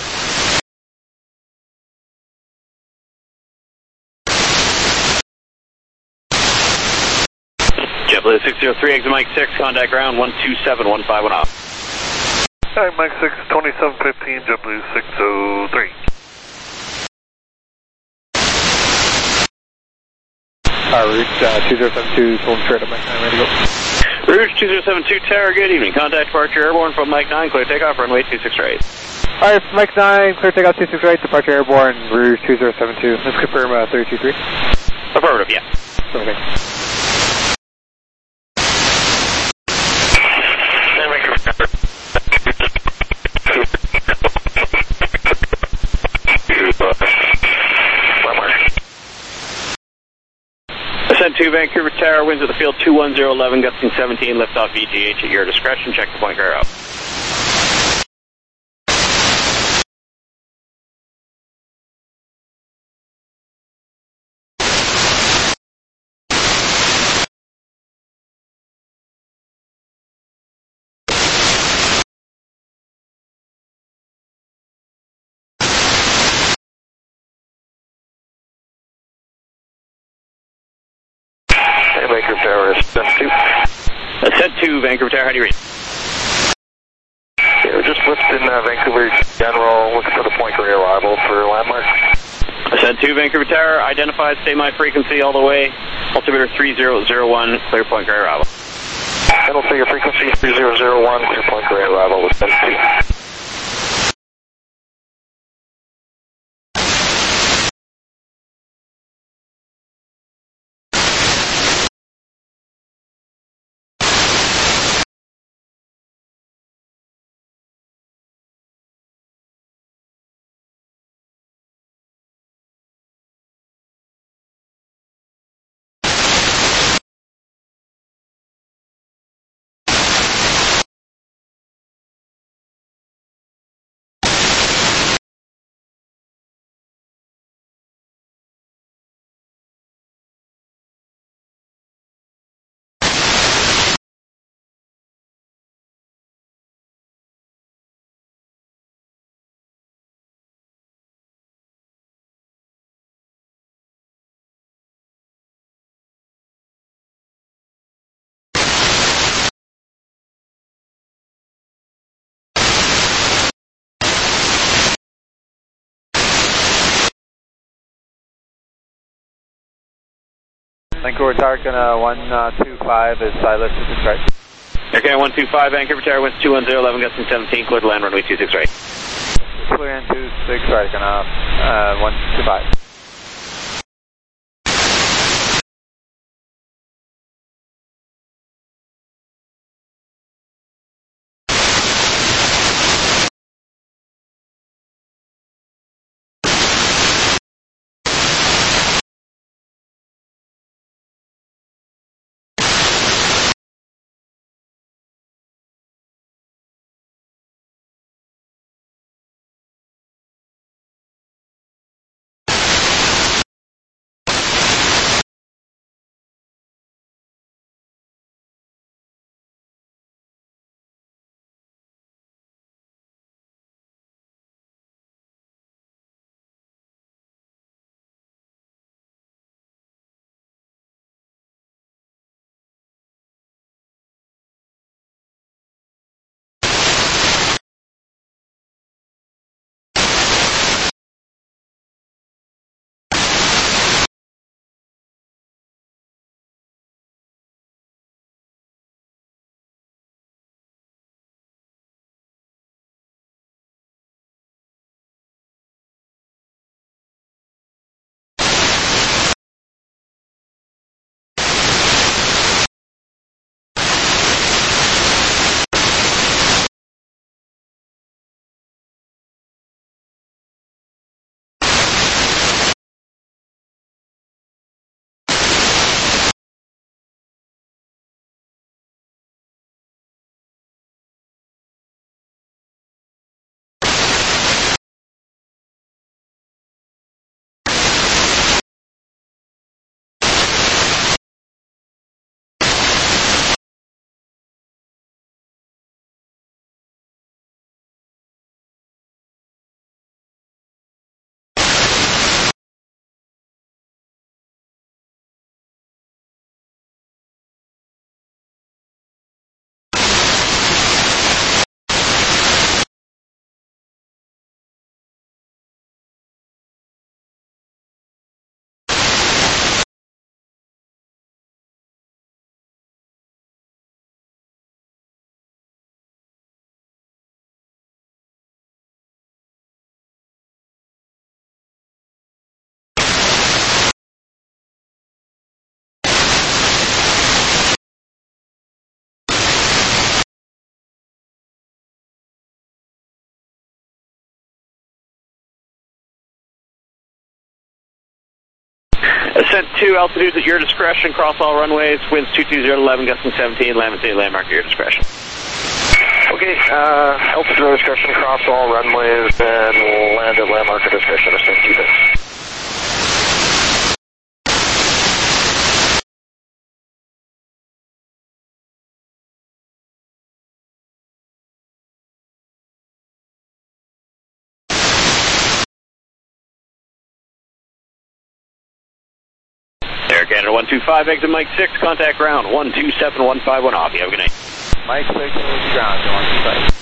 Speaker 16: JetBlue six zero three, exit Mike six, contact ground one two seven one five one off.
Speaker 15: Hi, Mike six, twenty-seven fifteen, JetBlue six zero three.
Speaker 8: Uh, Rouge uh, two zero seven two, pulling straight up Mike nine, ready to go.
Speaker 16: Rouge two zero seven two Tower, good evening. Contact departure airborne from Mike nine, clear takeoff, runway two six right.
Speaker 8: Alright, Mike nine, clear takeoff two six right, departure airborne, Rouge two zero seven two. Let's confirm uh, three two three.
Speaker 16: Affirmative, yeah.
Speaker 8: Okay.
Speaker 16: Ascent two, Vancouver Tower, winds of the field two one zero, eleven, gusting seventeen, liftoff V G H at your discretion. Check the point car out.
Speaker 12: Vancouver Tower, Ascent two.
Speaker 16: Ascent two, Vancouver Tower, how do you read?
Speaker 12: Yeah, we're just lifting uh, Vancouver General, looking for the point gray arrival for landmark.
Speaker 16: Ascent two, Vancouver Tower, identified, stay my frequency all the way. Altimeter three zero zero one, clear point gray arrival.
Speaker 12: Middle figure frequency three zero zero one, clear point gray arrival with Ascent two.
Speaker 4: Vancouver Tower, uh, one two five is Silas, two six right.
Speaker 16: Okay, one two five, Vancouver Tower, winds two one zero, eleven gusting seventeen, clear to land, runway two six right.
Speaker 4: Clear in two six right, gonna, uh, one two five.
Speaker 16: Ascent two, altitudes at your discretion, cross all runways, winds two two zero, eleven gusting seventeen, land and landmark at your discretion.
Speaker 12: Okay, uh, altitude at discretion, cross all runways, and we'll land at landmark at discretion, Ascent two, thanks.
Speaker 16: Air Canada one two five, exit Mike six, contact ground one two seven one five one off. You have a good night.
Speaker 14: Mike six, ground, one two five.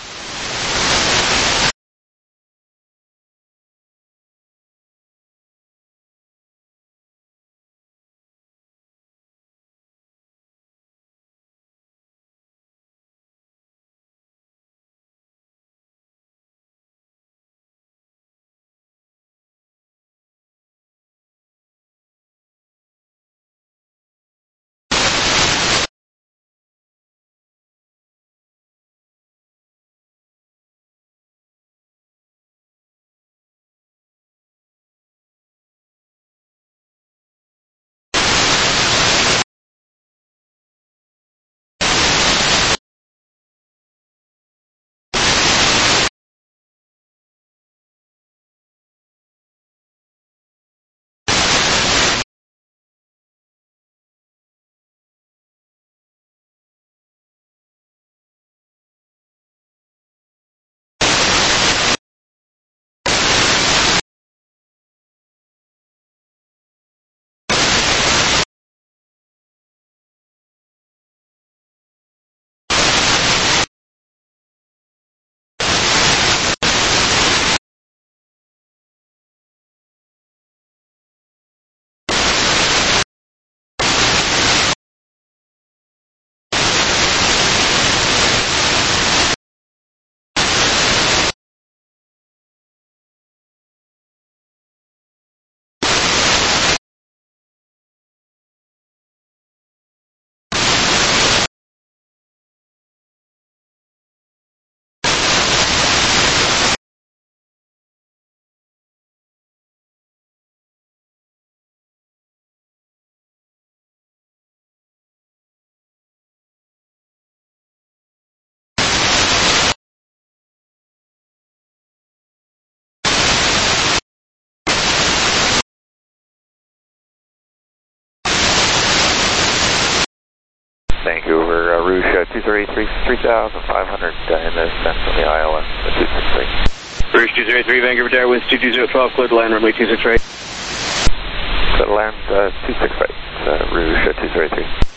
Speaker 4: Vancouver, uh, Rouge uh, two three three, three thousand five hundred uh, in the descent from the I L S uh, two six three.
Speaker 16: Rouge two three three, Vancouver Tower, winds two two zero twelve, clear to land, runway two six right.
Speaker 4: Clear to land uh, two six right, uh, Rouge uh, two three three.